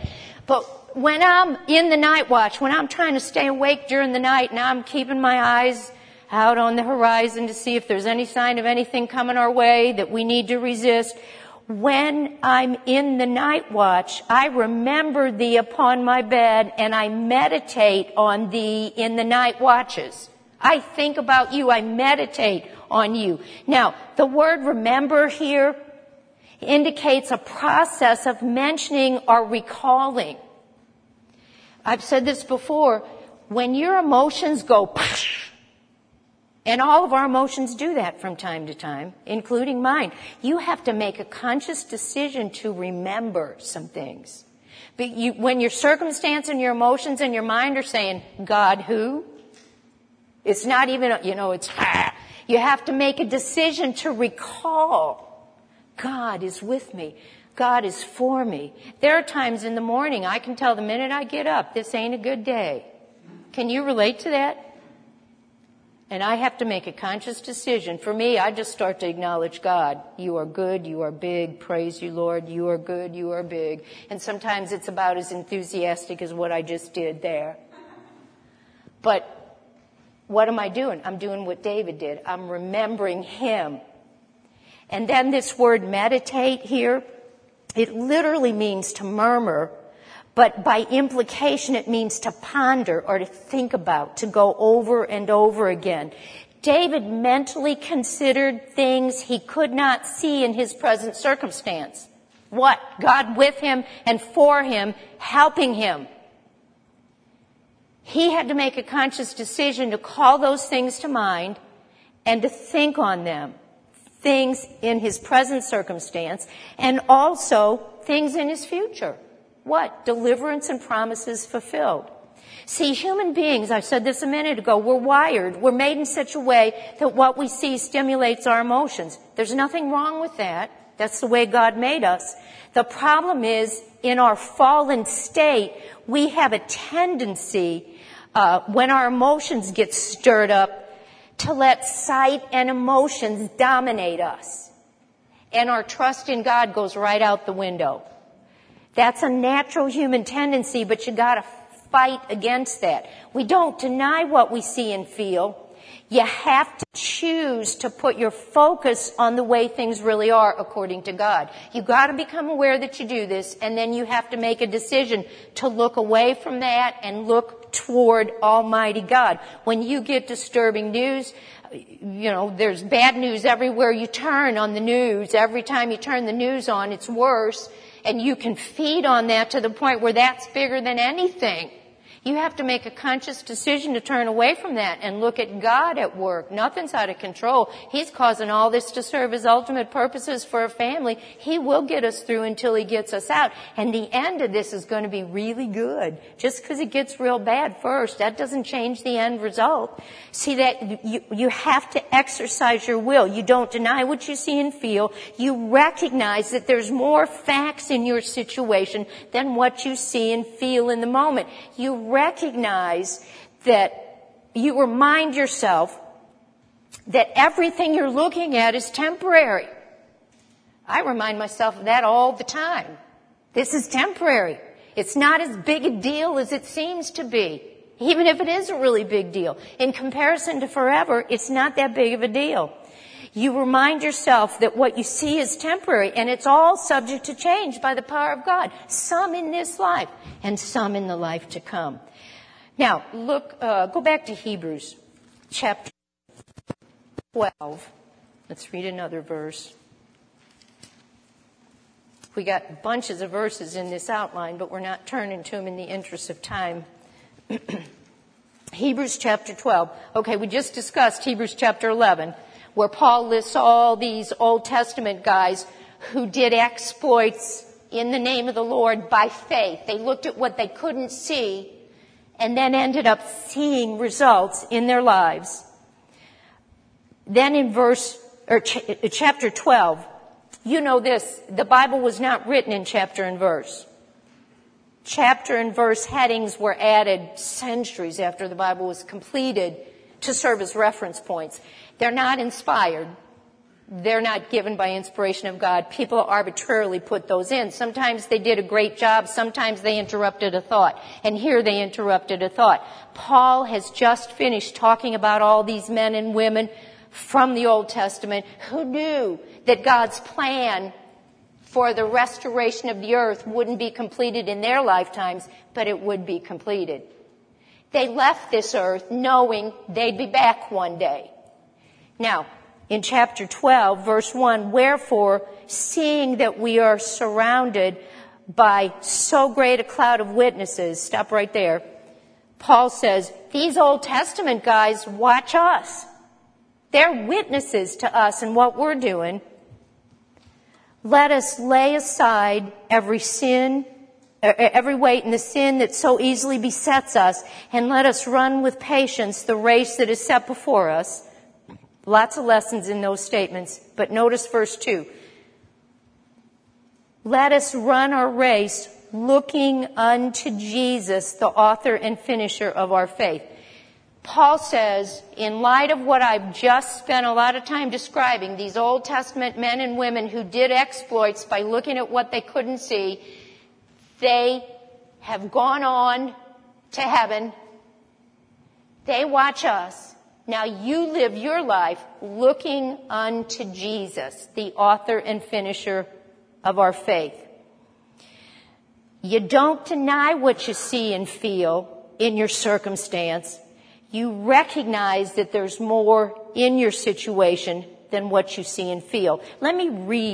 But when I'm in the night watch, when I'm trying to stay awake during the night and I'm keeping my eyes out on the horizon to see if there's any sign of anything coming our way that we need to resist, when I'm in the night watch, I remember thee upon my bed and I meditate on thee in the night watches. I think about you. I meditate on you. Now, the word remember here indicates a process of mentioning or recalling. I've said this before. When your emotions go, and all of our emotions do that from time to time, including mine, you have to make a conscious decision to remember some things. But when your circumstance and your emotions and your mind are saying, God who? It's not even, it's, you have to make a decision to recall, God is with me. God is for me. There are times in the morning I can tell the minute I get up, this ain't a good day. Can you relate to that? And I have to make a conscious decision. For me, I just start to acknowledge God. You are good, you are big, praise you, Lord, you are good, you are big. And sometimes it's about as enthusiastic as what I just did there. But what am I doing? I'm doing what David did. I'm remembering him. And then this word meditate here, it literally means to murmur, but by implication it means to ponder or to think about, to go over and over again. David mentally considered things he could not see in his present circumstance. What? God with him and for him, helping him. He had to make a conscious decision to call those things to mind and to think on them. Things in his present circumstance and also things in his future. What? Deliverance and promises fulfilled. See, human beings, I said this a minute ago, we're wired. We're made in such a way that what we see stimulates our emotions. There's nothing wrong with that. That's the way God made us. The problem is, in our fallen state, we have a tendency, when our emotions get stirred up, to let sight and emotions dominate us. And our trust in God goes right out the window. That's a natural human tendency, but you gotta fight against that. We don't deny what we see and feel. You have to choose to put your focus on the way things really are according to God. You gotta become aware that you do this, and then you have to make a decision to look away from that and look toward Almighty God. When you get disturbing news, there's bad news everywhere you turn on the news. Every time you turn the news on, it's worse. And you can feed on that to the point where that's bigger than anything. You have to make a conscious decision to turn away from that and look at God at work. Nothing's out of control. He's causing all this to serve his ultimate purposes for a family. He will get us through until he gets us out. And the end of this is going to be really good. Just because it gets real bad first, that doesn't change the end result. See, that you have to exercise your will. You don't deny what you see and feel. You recognize that there's more facts in your situation than what you see and feel in the moment. You recognize that you remind yourself that everything you're looking at is temporary. I remind myself of that all the time. This is temporary. It's not as big a deal as it seems to be, even if it is a really big deal. In comparison to forever, it's not that big of a deal. You remind yourself that what you see is temporary, and it's all subject to change by the power of God. Some in this life, and some in the life to come. Now, go back to Hebrews chapter 12. Let's read another verse. We got bunches of verses in this outline, but we're not turning to them in the interest of time. Hebrews chapter 12. Okay, we just discussed Hebrews chapter 11, where Paul lists all these Old Testament guys who did exploits in the name of the Lord by faith. They looked at what they couldn't see and then ended up seeing results in their lives. Then in chapter 12, you know this, the Bible was not written in chapter and verse. Chapter and verse headings were added centuries after the Bible was completed to serve as reference points. They're not inspired. they're not given by inspiration of God. People arbitrarily put those in. Sometimes they did a great job. Sometimes they interrupted a thought. And here they interrupted a thought. Paul has just finished talking about all these men and women from the Old Testament who knew that God's plan for the restoration of the earth wouldn't be completed in their lifetimes, but it would be completed. They left this earth knowing they'd be back one day. Now, in chapter 12, verse 1, wherefore, seeing that we are surrounded by so great a cloud of witnesses, stop right there. Paul says, these Old Testament guys watch us. They're witnesses to us and what we're doing. Let us lay aside every weight and the sin that so easily besets us, and let us run with patience the race that is set before us. Lots of lessons in those statements, but notice verse 2. Let us run our race looking unto Jesus, the author and finisher of our faith. Paul says, in light of what I've just spent a lot of time describing, these Old Testament men and women who did exploits by looking at what they couldn't see, they have gone on to heaven. They watch us. Now you live your life looking unto Jesus, the author and finisher of our faith. You don't deny what you see and feel in your circumstance. You recognize that there's more in your situation than what you see and feel. Let me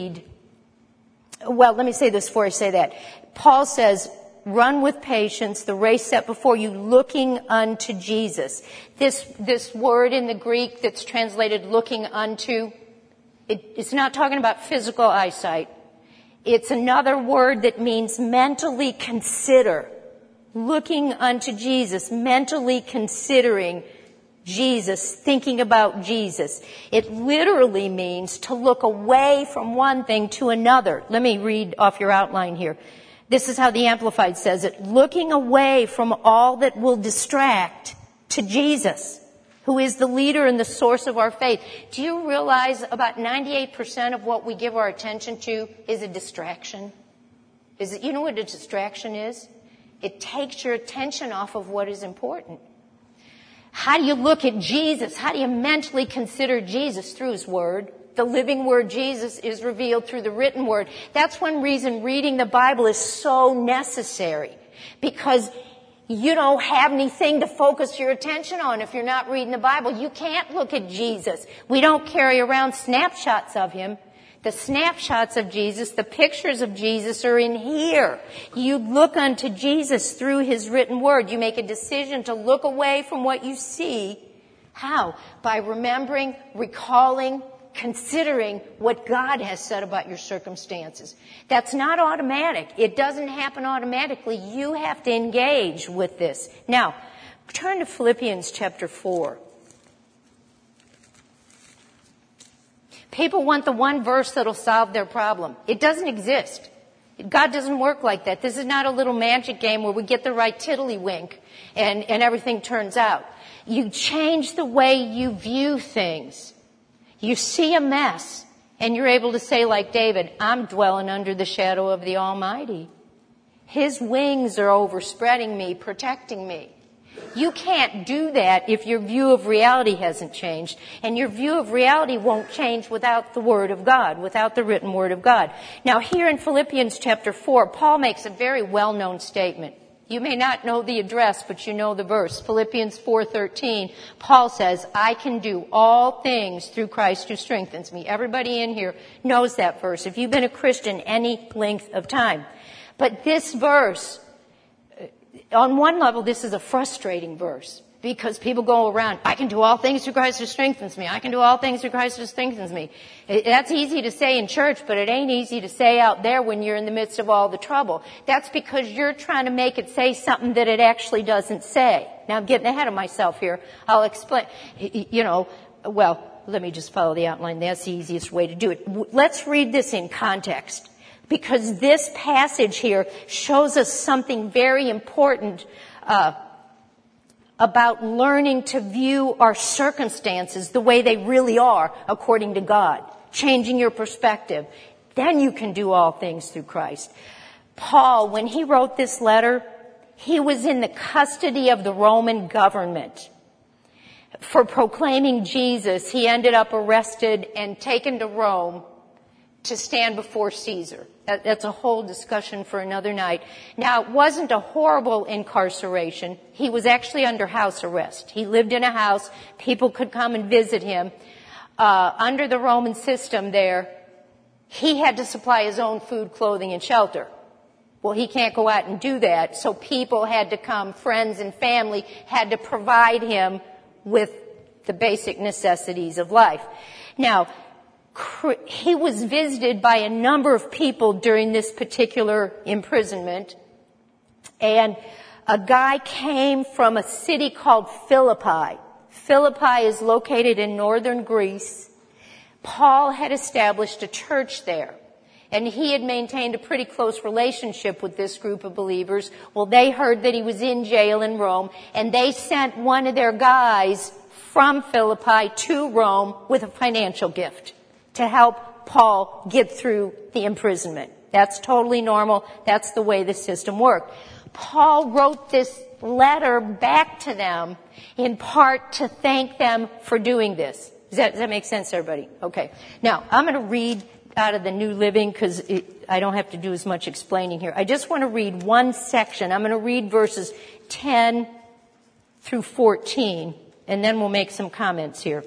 say this before I say that. Paul says, run with patience the race set before you, looking unto Jesus. This word in the Greek that's translated looking unto, it's not talking about physical eyesight. It's another word that means mentally consider. Looking unto Jesus, mentally considering Jesus, thinking about Jesus. It literally means to look away from one thing to another. Let me read off your outline here. This is how the Amplified says it. Looking away from all that will distract to Jesus, who is the leader and the source of our faith. Do you realize about 98% of what we give our attention to is a distraction? You know what a distraction is? It takes your attention off of what is important. How do you look at Jesus? How do you mentally consider Jesus? Through His Word. The living Word, Jesus, is revealed through the written Word. That's one reason reading the Bible is so necessary. Because you don't have anything to focus your attention on if you're not reading the Bible. You can't look at Jesus. We don't carry around snapshots of Him. The snapshots of Jesus, the pictures of Jesus are in here. You look unto Jesus through His written Word. You make a decision to look away from what you see. How? By remembering, recalling, considering what God has said about your circumstances. That's not automatic. It doesn't happen automatically. You have to engage with this. Now, turn to Philippians chapter 4. People want the one verse that'll solve their problem. It doesn't exist. God doesn't work like that. This is not a little magic game where we get the right tiddlywink and everything turns out. You change the way you view things. You see a mess and you're able to say like David, I'm dwelling under the shadow of the Almighty. His wings are overspreading me, protecting me. You can't do that if your view of reality hasn't changed. And your view of reality won't change without the Word of God, without the written Word of God. Now here in Philippians chapter 4, Paul makes a very well-known statement. You may not know the address, but you know the verse. Philippians 4:13, Paul says, I can do all things through Christ who strengthens me. Everybody in here knows that verse, if you've been a Christian any length of time. But this verse, on one level, this is a frustrating verse because people go around, I can do all things through Christ who strengthens me. I can do all things through Christ who strengthens me. That's easy to say in church, but it ain't easy to say out there when you're in the midst of all the trouble. That's because you're trying to make it say something that it actually doesn't say. Now, I'm getting ahead of myself here. I'll explain. Let me just follow the outline. That's the easiest way to do it. Let's read this in context. Because this passage here shows us something very important about learning to view our circumstances the way they really are according to God. changing your perspective. Then you can do all things through Christ. Paul, when he wrote this letter, he was in the custody of the Roman government. For proclaiming Jesus, he ended up arrested and taken to Rome to stand before Caesar. That's a whole discussion for another night. Now, it wasn't a horrible incarceration. He was actually under house arrest. He lived in a house. People could come and visit him. Under the Roman system there, he had to supply his own food, clothing, and shelter. Well, he can't go out and do that, so people had to come, friends and family had to provide him with the basic necessities of life. Now, he was visited by a number of people during this particular imprisonment, and a guy came from a city called Philippi. Philippi is located in northern Greece. Paul had established a church there, and he had maintained a pretty close relationship with this group of believers. Well, they heard that he was in jail in Rome, and they sent one of their guys from Philippi to Rome with a financial gift to help Paul get through the imprisonment. That's totally normal. That's the way the system worked. Paul wrote this letter back to them in part to thank them for doing this. Does that make sense, everybody? Okay. Now, I'm going to read out of the New Living because I don't have to do as much explaining here. I just want to read one section. I'm going to read verses 10 through 14, and then we'll make some comments here.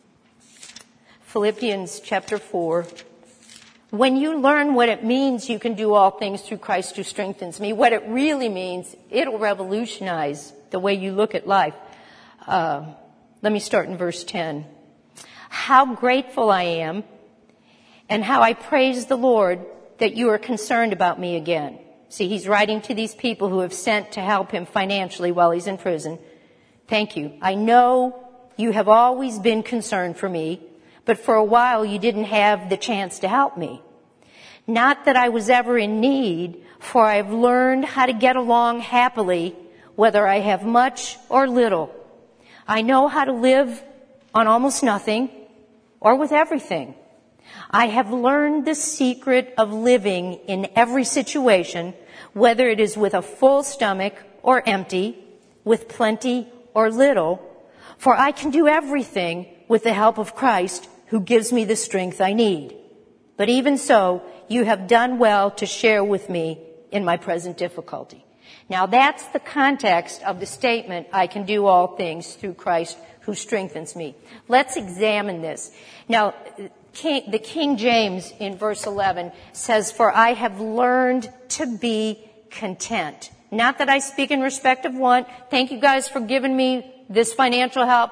Philippians chapter 4. When you learn what it means you can do all things through Christ who strengthens me, what it really means, it'll revolutionize the way you look at life. Let me start in verse 10. How grateful I am and how I praise the Lord that you are concerned about me again. See, he's writing to these people who have sent to help him financially while he's in prison. Thank you. I know you have always been concerned for me, but for a while you didn't have the chance to help me. Not that I was ever in need, for I've learned how to get along happily, whether I have much or little. I know how to live on almost nothing or with everything. I have learned the secret of living in every situation, whether it is with a full stomach or empty, with plenty or little, for I can do everything with the help of Christ who gives me the strength I need. But even so, you have done well to share with me in my present difficulty. Now that's the context of the statement, I can do all things through Christ who strengthens me. Let's examine this. Now, the King James in verse 11 says, for I have learned to be content. Not that I speak in respect of want. Thank you guys for giving me this financial help.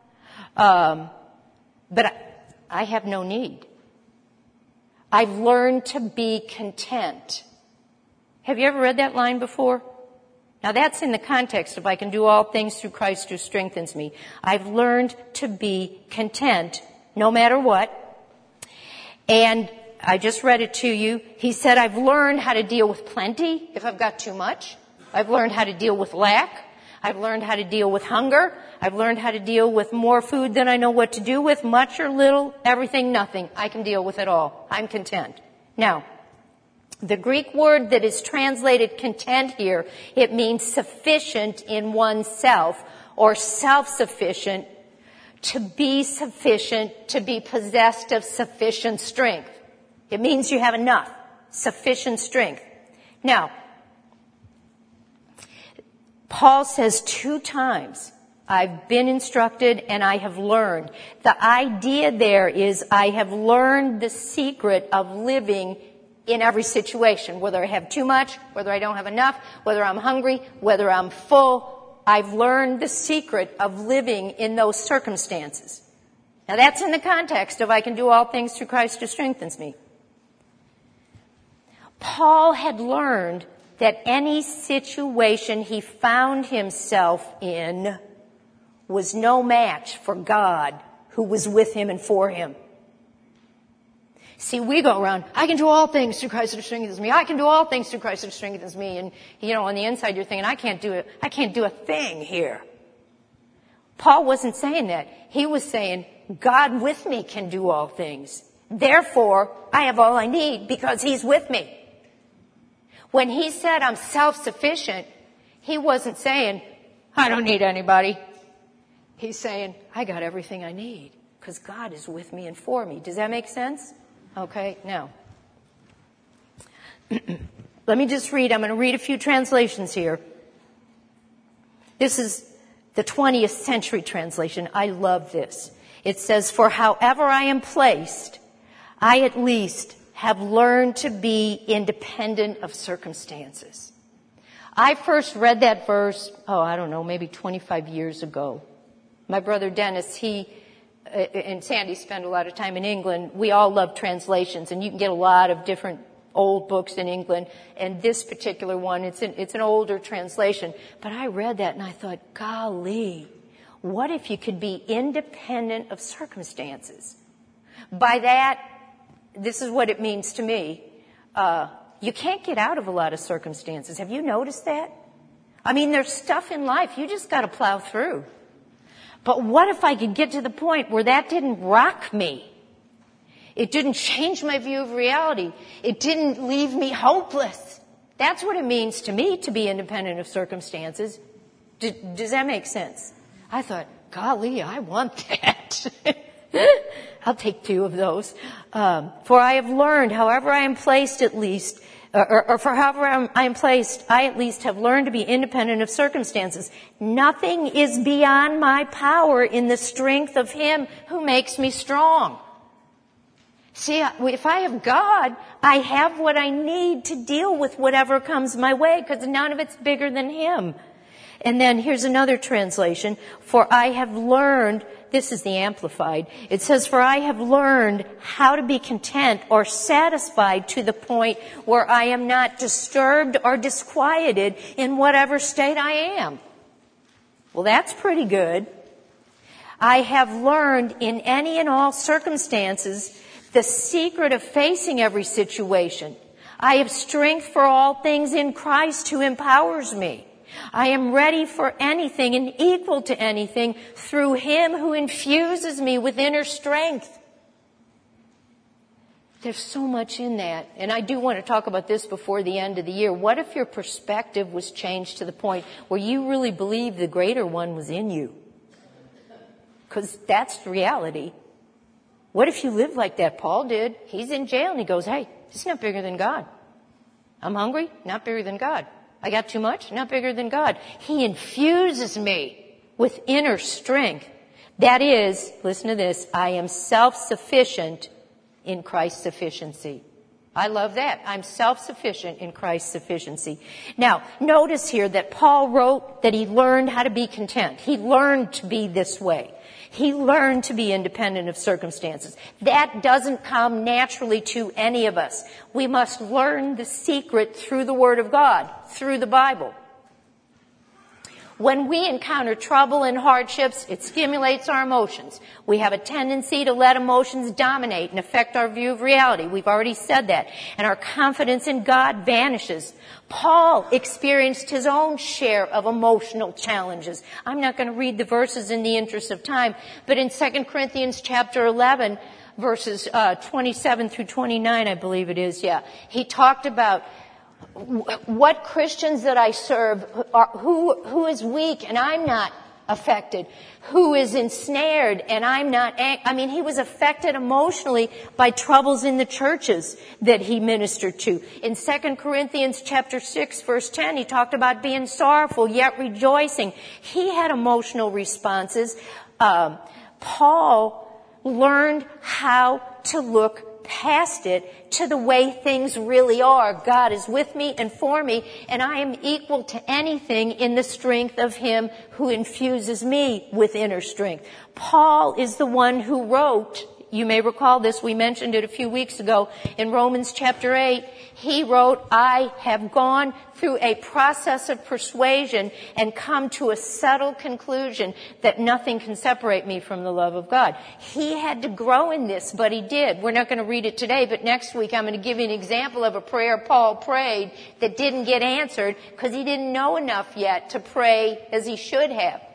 But I have no need. I've learned to be content. Have you ever read that line before? Now that's in the context of I can do all things through Christ who strengthens me. I've learned to be content no matter what. And I just read it to you. He said, I've learned how to deal with plenty if I've got too much. I've learned how to deal with lack. I've learned how to deal with hunger. I've learned how to deal with more food than I know what to do with, much or little, everything, nothing. I can deal with it all. I'm content. Now, the Greek word that is translated content here, it means sufficient in oneself or self-sufficient, to be sufficient, to be possessed of sufficient strength. It means you have enough, sufficient strength. Now, Paul says 2 times, I've been instructed and I have learned. The idea there is I have learned the secret of living in every situation, whether I have too much, whether I don't have enough, whether I'm hungry, whether I'm full. I've learned the secret of living in those circumstances. Now that's in the context of I can do all things through Christ who strengthens me. Paul had learned that any situation he found himself in was no match for God who was with him and for him. See, we go around, I can do all things through Christ who strengthens me. I can do all things through Christ who strengthens me. And, on the inside you're thinking, I can't do a thing here. Paul wasn't saying that. He was saying, God with me can do all things. Therefore, I have all I need because he's with me. When he said I'm self-sufficient, he wasn't saying, I don't need anybody. He's saying, I got everything I need because God is with me and for me. Does that make sense? Okay, now, let me just read. I'm going to read a few translations here. This is the 20th century translation. I love this. It says, for however I am placed, I at least have learned to be independent of circumstances. I first read that verse, maybe 25 years ago. My brother Dennis, he and Sandy spend a lot of time in England. We all love translations, and you can get a lot of different old books in England. And this particular one, it's an older translation. But I read that and I thought, golly, what if you could be independent of circumstances? By that, this is what it means to me. You can't get out of a lot of circumstances. Have you noticed that? I mean, there's stuff in life you just got to plow through. But what if I could get to the point where that didn't rock me? It didn't change my view of reality. It didn't leave me hopeless. That's what it means to me to be independent of circumstances. Does that make sense? I thought, golly, I want that. I'll take 2 of those. For I have learned, however I am placed at least, for however I am placed, I at least have learned to be independent of circumstances. Nothing is beyond my power in the strength of him who makes me strong. See, if I have God, I have what I need to deal with whatever comes my way, because none of it's bigger than him. And then here's another translation. For I have learned, this is the Amplified. It says, for I have learned how to be content or satisfied to the point where I am not disturbed or disquieted in whatever state I am. Well, that's pretty good. I have learned in any and all circumstances the secret of facing every situation. I have strength for all things in Christ who empowers me. I am ready for anything and equal to anything through him who infuses me with inner strength. There's so much in that. And I do want to talk about this before the end of the year. What if your perspective was changed to the point where you really believe the greater one was in you? Because that's the reality. What if you lived like that? Paul did. He's in jail and he goes, hey, it's not bigger than God. I'm hungry, not bigger than God. I got too much, not bigger than God. He infuses me with inner strength. That is, listen to this, I am self-sufficient in Christ's sufficiency. I love that. I'm self-sufficient in Christ's sufficiency. Now, notice here that Paul wrote that he learned how to be content. He learned to be this way. He learned to be independent of circumstances. That doesn't come naturally to any of us. We must learn the secret through the Word of God, through the Bible. When we encounter trouble and hardships, it stimulates our emotions. We have a tendency to let emotions dominate and affect our view of reality. We've already said that. And our confidence in God vanishes. Paul experienced his own share of emotional challenges. I'm not going to read the verses in the interest of time, but in 2 Corinthians chapter 11, verses 27 through 29, I believe it is, he talked about what Christians that I serve are, who is weak and I'm not affected, who is ensnared and I'm not. He was affected emotionally by troubles in the churches that he ministered to. In 2 Corinthians chapter 6 verse 10, he talked about being sorrowful yet rejoicing. He had emotional responses. Paul learned how to look past it to the way things really are. God is with me and for me, and I am equal to anything in the strength of him who infuses me with inner strength. Paul is the one who wrote, you may recall this, we mentioned it a few weeks ago, in Romans chapter 8, he wrote, I have gone through a process of persuasion and come to a settled conclusion that nothing can separate me from the love of God. He had to grow in this, but he did. We're not going to read it today, but next week I'm going to give you an example of a prayer Paul prayed that didn't get answered because he didn't know enough yet to pray as he should have.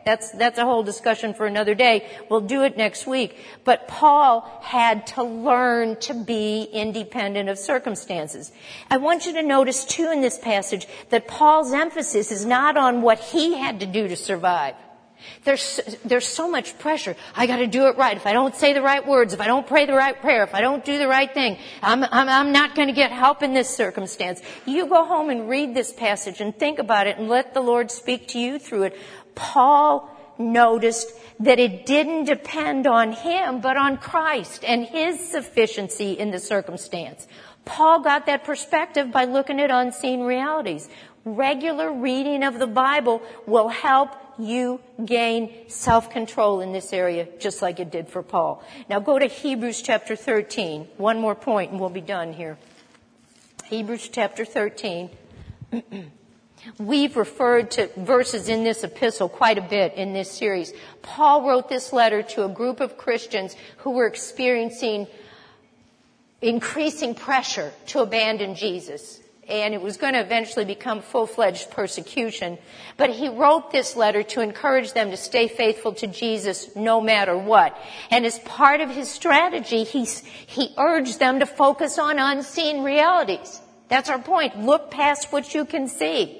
That's a whole discussion for another day. We'll do it next week. But Paul had to learn to be independent of circumstances. I want you to notice too in this passage that Paul's emphasis is not on what he had to do to survive. There's so much pressure. I got to do it right. If I don't say the right words, if I don't pray the right prayer, if I don't do the right thing, I'm not going to get help in this circumstance. You go home and read this passage and think about it and let the Lord speak to you through it. Paul noticed that it didn't depend on him, but on Christ and his sufficiency in the circumstance. Paul got that perspective by looking at unseen realities. Regular reading of the Bible will help you gain self-control in this area, just like it did for Paul. Now go to Hebrews chapter 13. One more point and we'll be done here. Hebrews chapter 13. We've referred to verses in this epistle quite a bit in this series. Paul wrote this letter to a group of Christians who were experiencing increasing pressure to abandon Jesus. And it was going to eventually become full-fledged persecution. But he wrote this letter to encourage them to stay faithful to Jesus no matter what. And as part of his strategy, he urged them to focus on unseen realities. That's our point. Look past what you can see.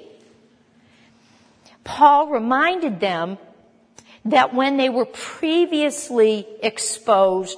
Paul reminded them that when they were previously exposed,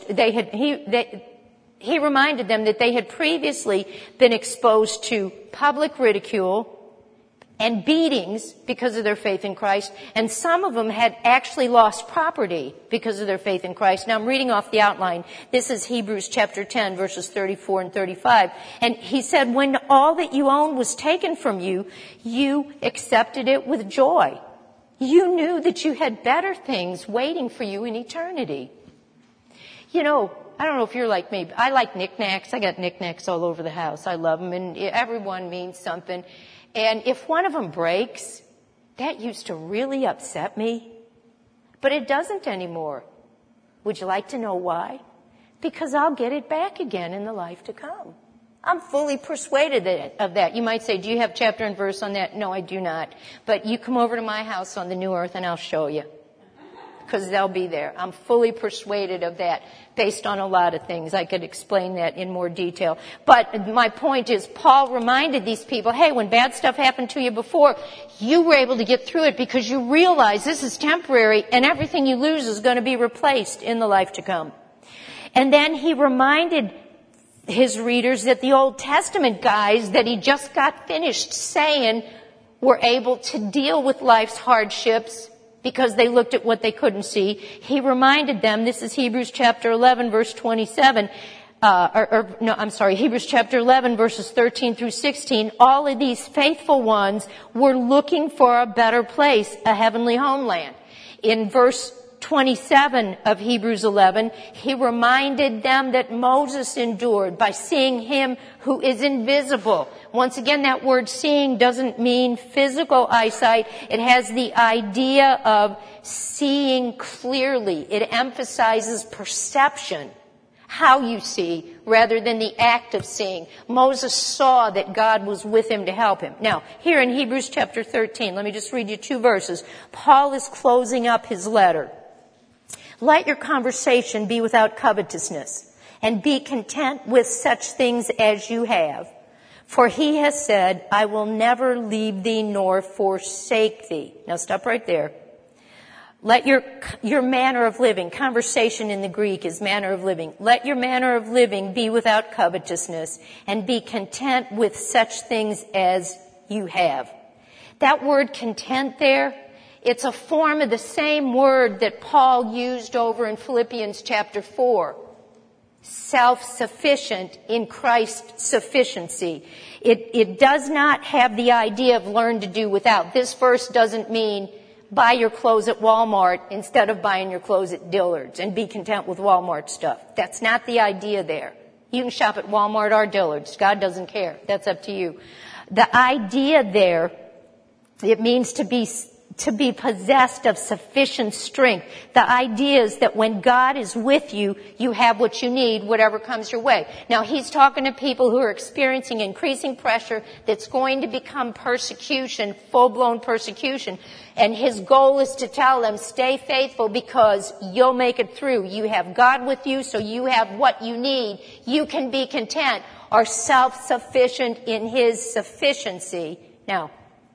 he reminded them that they had previously been exposed to public ridicule and beatings because of their faith in Christ, and some of them had actually lost property because of their faith in Christ. Now I'm reading off the outline. This is Hebrews chapter 10, verses 34 and 35. And he said, when all that you owned was taken from you, you accepted it with joy. You knew that you had better things waiting for you in eternity. You know, I don't know if you're like me, but I like knickknacks. I got knickknacks all over the house. I love them, and everyone means something. And if one of them breaks, that used to really upset me. But it doesn't anymore. Would you like to know why? Because I'll get it back again in the life to come. I'm fully persuaded of that. You might say, do you have chapter and verse on that? No, I do not. But you come over to my house on the new earth and I'll show you. Because they'll be there. I'm fully persuaded of that based on a lot of things. I could explain that in more detail. But my point is, Paul reminded these people, hey, when bad stuff happened to you before, you were able to get through it because you realize this is temporary and everything you lose is going to be replaced in the life to come. And then he reminded his readers that the Old Testament guys that he just got finished saying were able to deal with life's hardships because they looked at what they couldn't see. He reminded them, this is Hebrews chapter 11, verse 27, Hebrews chapter 11, verses 13 through 16. All of these faithful ones were looking for a better place, a heavenly homeland. In verse 27 of Hebrews 11, he reminded them that Moses endured by seeing him who is invisible. Once again, that word seeing doesn't mean physical eyesight. It has the idea of seeing clearly. It emphasizes perception, how you see, rather than the act of seeing. Moses saw that God was with him to help him. Now, here in Hebrews chapter 13, let me just read you 2 verses. Paul is closing up his letter. Let your conversation be without covetousness, and be content with such things as you have. For he has said, I will never leave thee nor forsake thee. Now stop right there. Let your manner of living, conversation in the Greek is manner of living. Let your manner of living be without covetousness, and be content with such things as you have. That word content there, it's a form of the same word that Paul used over in Philippians chapter 4. Self-sufficient in Christ's sufficiency. It does not have the idea of learn to do without. This verse doesn't mean buy your clothes at Walmart instead of buying your clothes at Dillard's and be content with Walmart stuff. That's not the idea there. You can shop at Walmart or Dillard's. God doesn't care. That's up to you. The idea there, it means to to be possessed of sufficient strength. The idea is that when God is with you, you have what you need, whatever comes your way. Now, he's talking to people who are experiencing increasing pressure that's going to become persecution, full-blown persecution. And his goal is to tell them, stay faithful because you'll make it through. You have God with you, so you have what you need. You can be content or self-sufficient in his sufficiency. Now,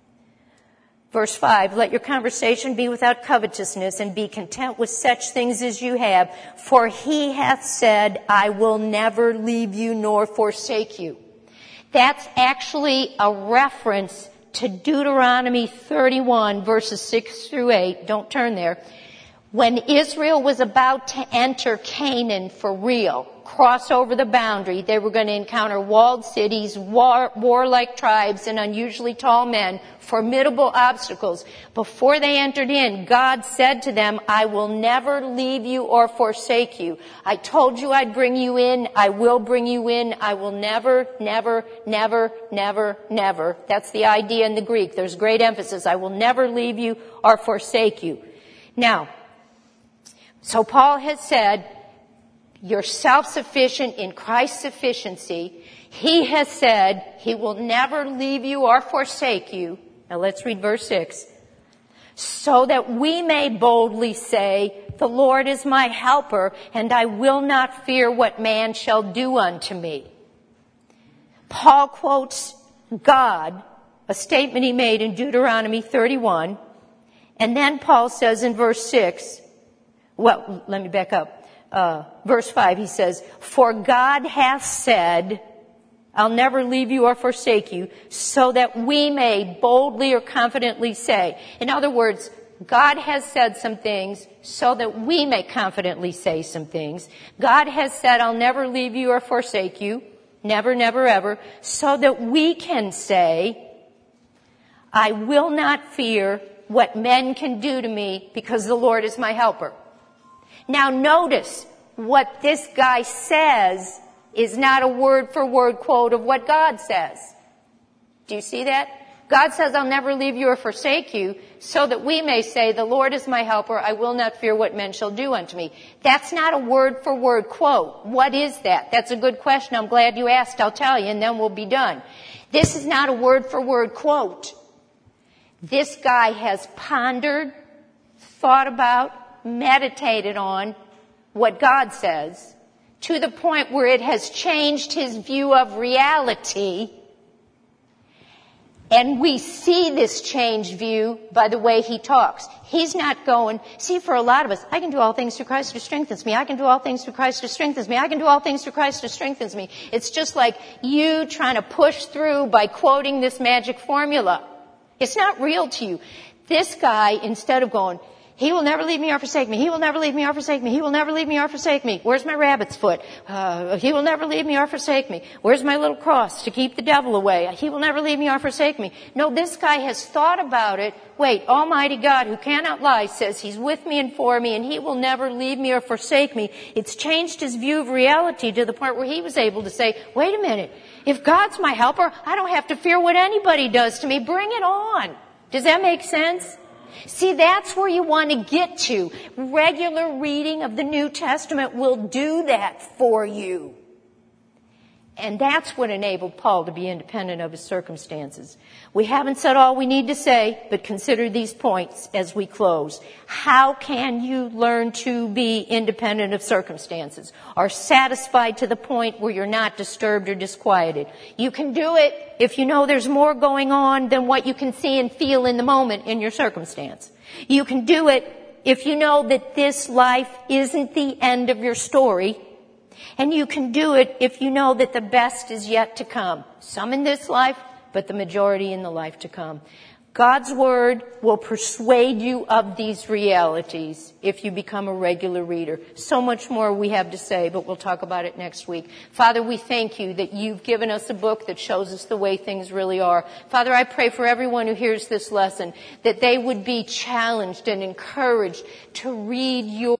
Verse 5, let your conversation be without covetousness, and be content with such things as you have. For he hath said, I will never leave you nor forsake you. That's actually a reference to Deuteronomy 31, verses 6 through 8. Don't turn there. When Israel was about to enter Canaan for real, cross over the boundary, they were going to encounter walled cities, warlike tribes, and unusually tall men, formidable obstacles. Before they entered in, God said to them, I will never leave you or forsake you. I told you I'd bring you in. I will bring you in. I will never, never, never, never, never. That's the idea in the Greek. There's great emphasis. I will never leave you or forsake you. Now, so Paul has said, you're self-sufficient in Christ's sufficiency. He has said he will never leave you or forsake you. Now let's read verse 6. So that we may boldly say, the Lord is my helper, and I will not fear what man shall do unto me. Paul quotes God, a statement he made in Deuteronomy 31. And then Paul says in verse 6, well, let me back up. Verse 5, he says, for God hath said, I'll never leave you or forsake you, so that we may boldly or confidently say. In other words, God has said some things so that we may confidently say some things. God has said, I'll never leave you or forsake you. Never, never, ever. So that we can say, I will not fear what men can do to me because the Lord is my helper. Now notice, what this guy says is not a word-for-word quote of what God says. Do you see that? God says, I'll never leave you or forsake you, so that we may say, the Lord is my helper, I will not fear what men shall do unto me. That's not a word-for-word quote. What is that? That's a good question. I'm glad you asked. I'll tell you, and then we'll be done. This is not a word-for-word quote. This guy has pondered, thought about, meditated on what God says to the point where it has changed his view of reality. And we see this changed view by the way he talks. He's not going, see, for a lot of us, I can do all things through Christ who strengthens me. I can do all things through Christ who strengthens me. I can do all things through Christ who strengthens me. It's just like you trying to push through by quoting this magic formula. It's not real to you. This guy, instead of going, he will never leave me or forsake me. He will never leave me or forsake me. He will never leave me or forsake me. Where's my rabbit's foot? He will never leave me or forsake me. Where's my little cross to keep the devil away? He will never leave me or forsake me. No, this guy has thought about it. Wait, Almighty God, who cannot lie, says he's with me and for me, and he will never leave me or forsake me. It's changed his view of reality to the point where he was able to say, wait a minute, if God's my helper, I don't have to fear what anybody does to me. Bring it on. Does that make sense? See, that's where you want to get to. Regular reading of the New Testament will do that for you. And that's what enabled Paul to be independent of his circumstances. We haven't said all we need to say, but consider these points as we close. How can you learn to be independent of circumstances, or satisfied to the point where you're not disturbed or disquieted? You can do it if you know there's more going on than what you can see and feel in the moment in your circumstance. You can do it if you know that this life isn't the end of your story. And you can do it if you know that the best is yet to come. Some in this life, but the majority in the life to come. God's Word will persuade you of these realities if you become a regular reader. So much more we have to say, but we'll talk about it next week. Father, we thank you that you've given us a book that shows us the way things really are. Father, I pray for everyone who hears this lesson that they would be challenged and encouraged to read your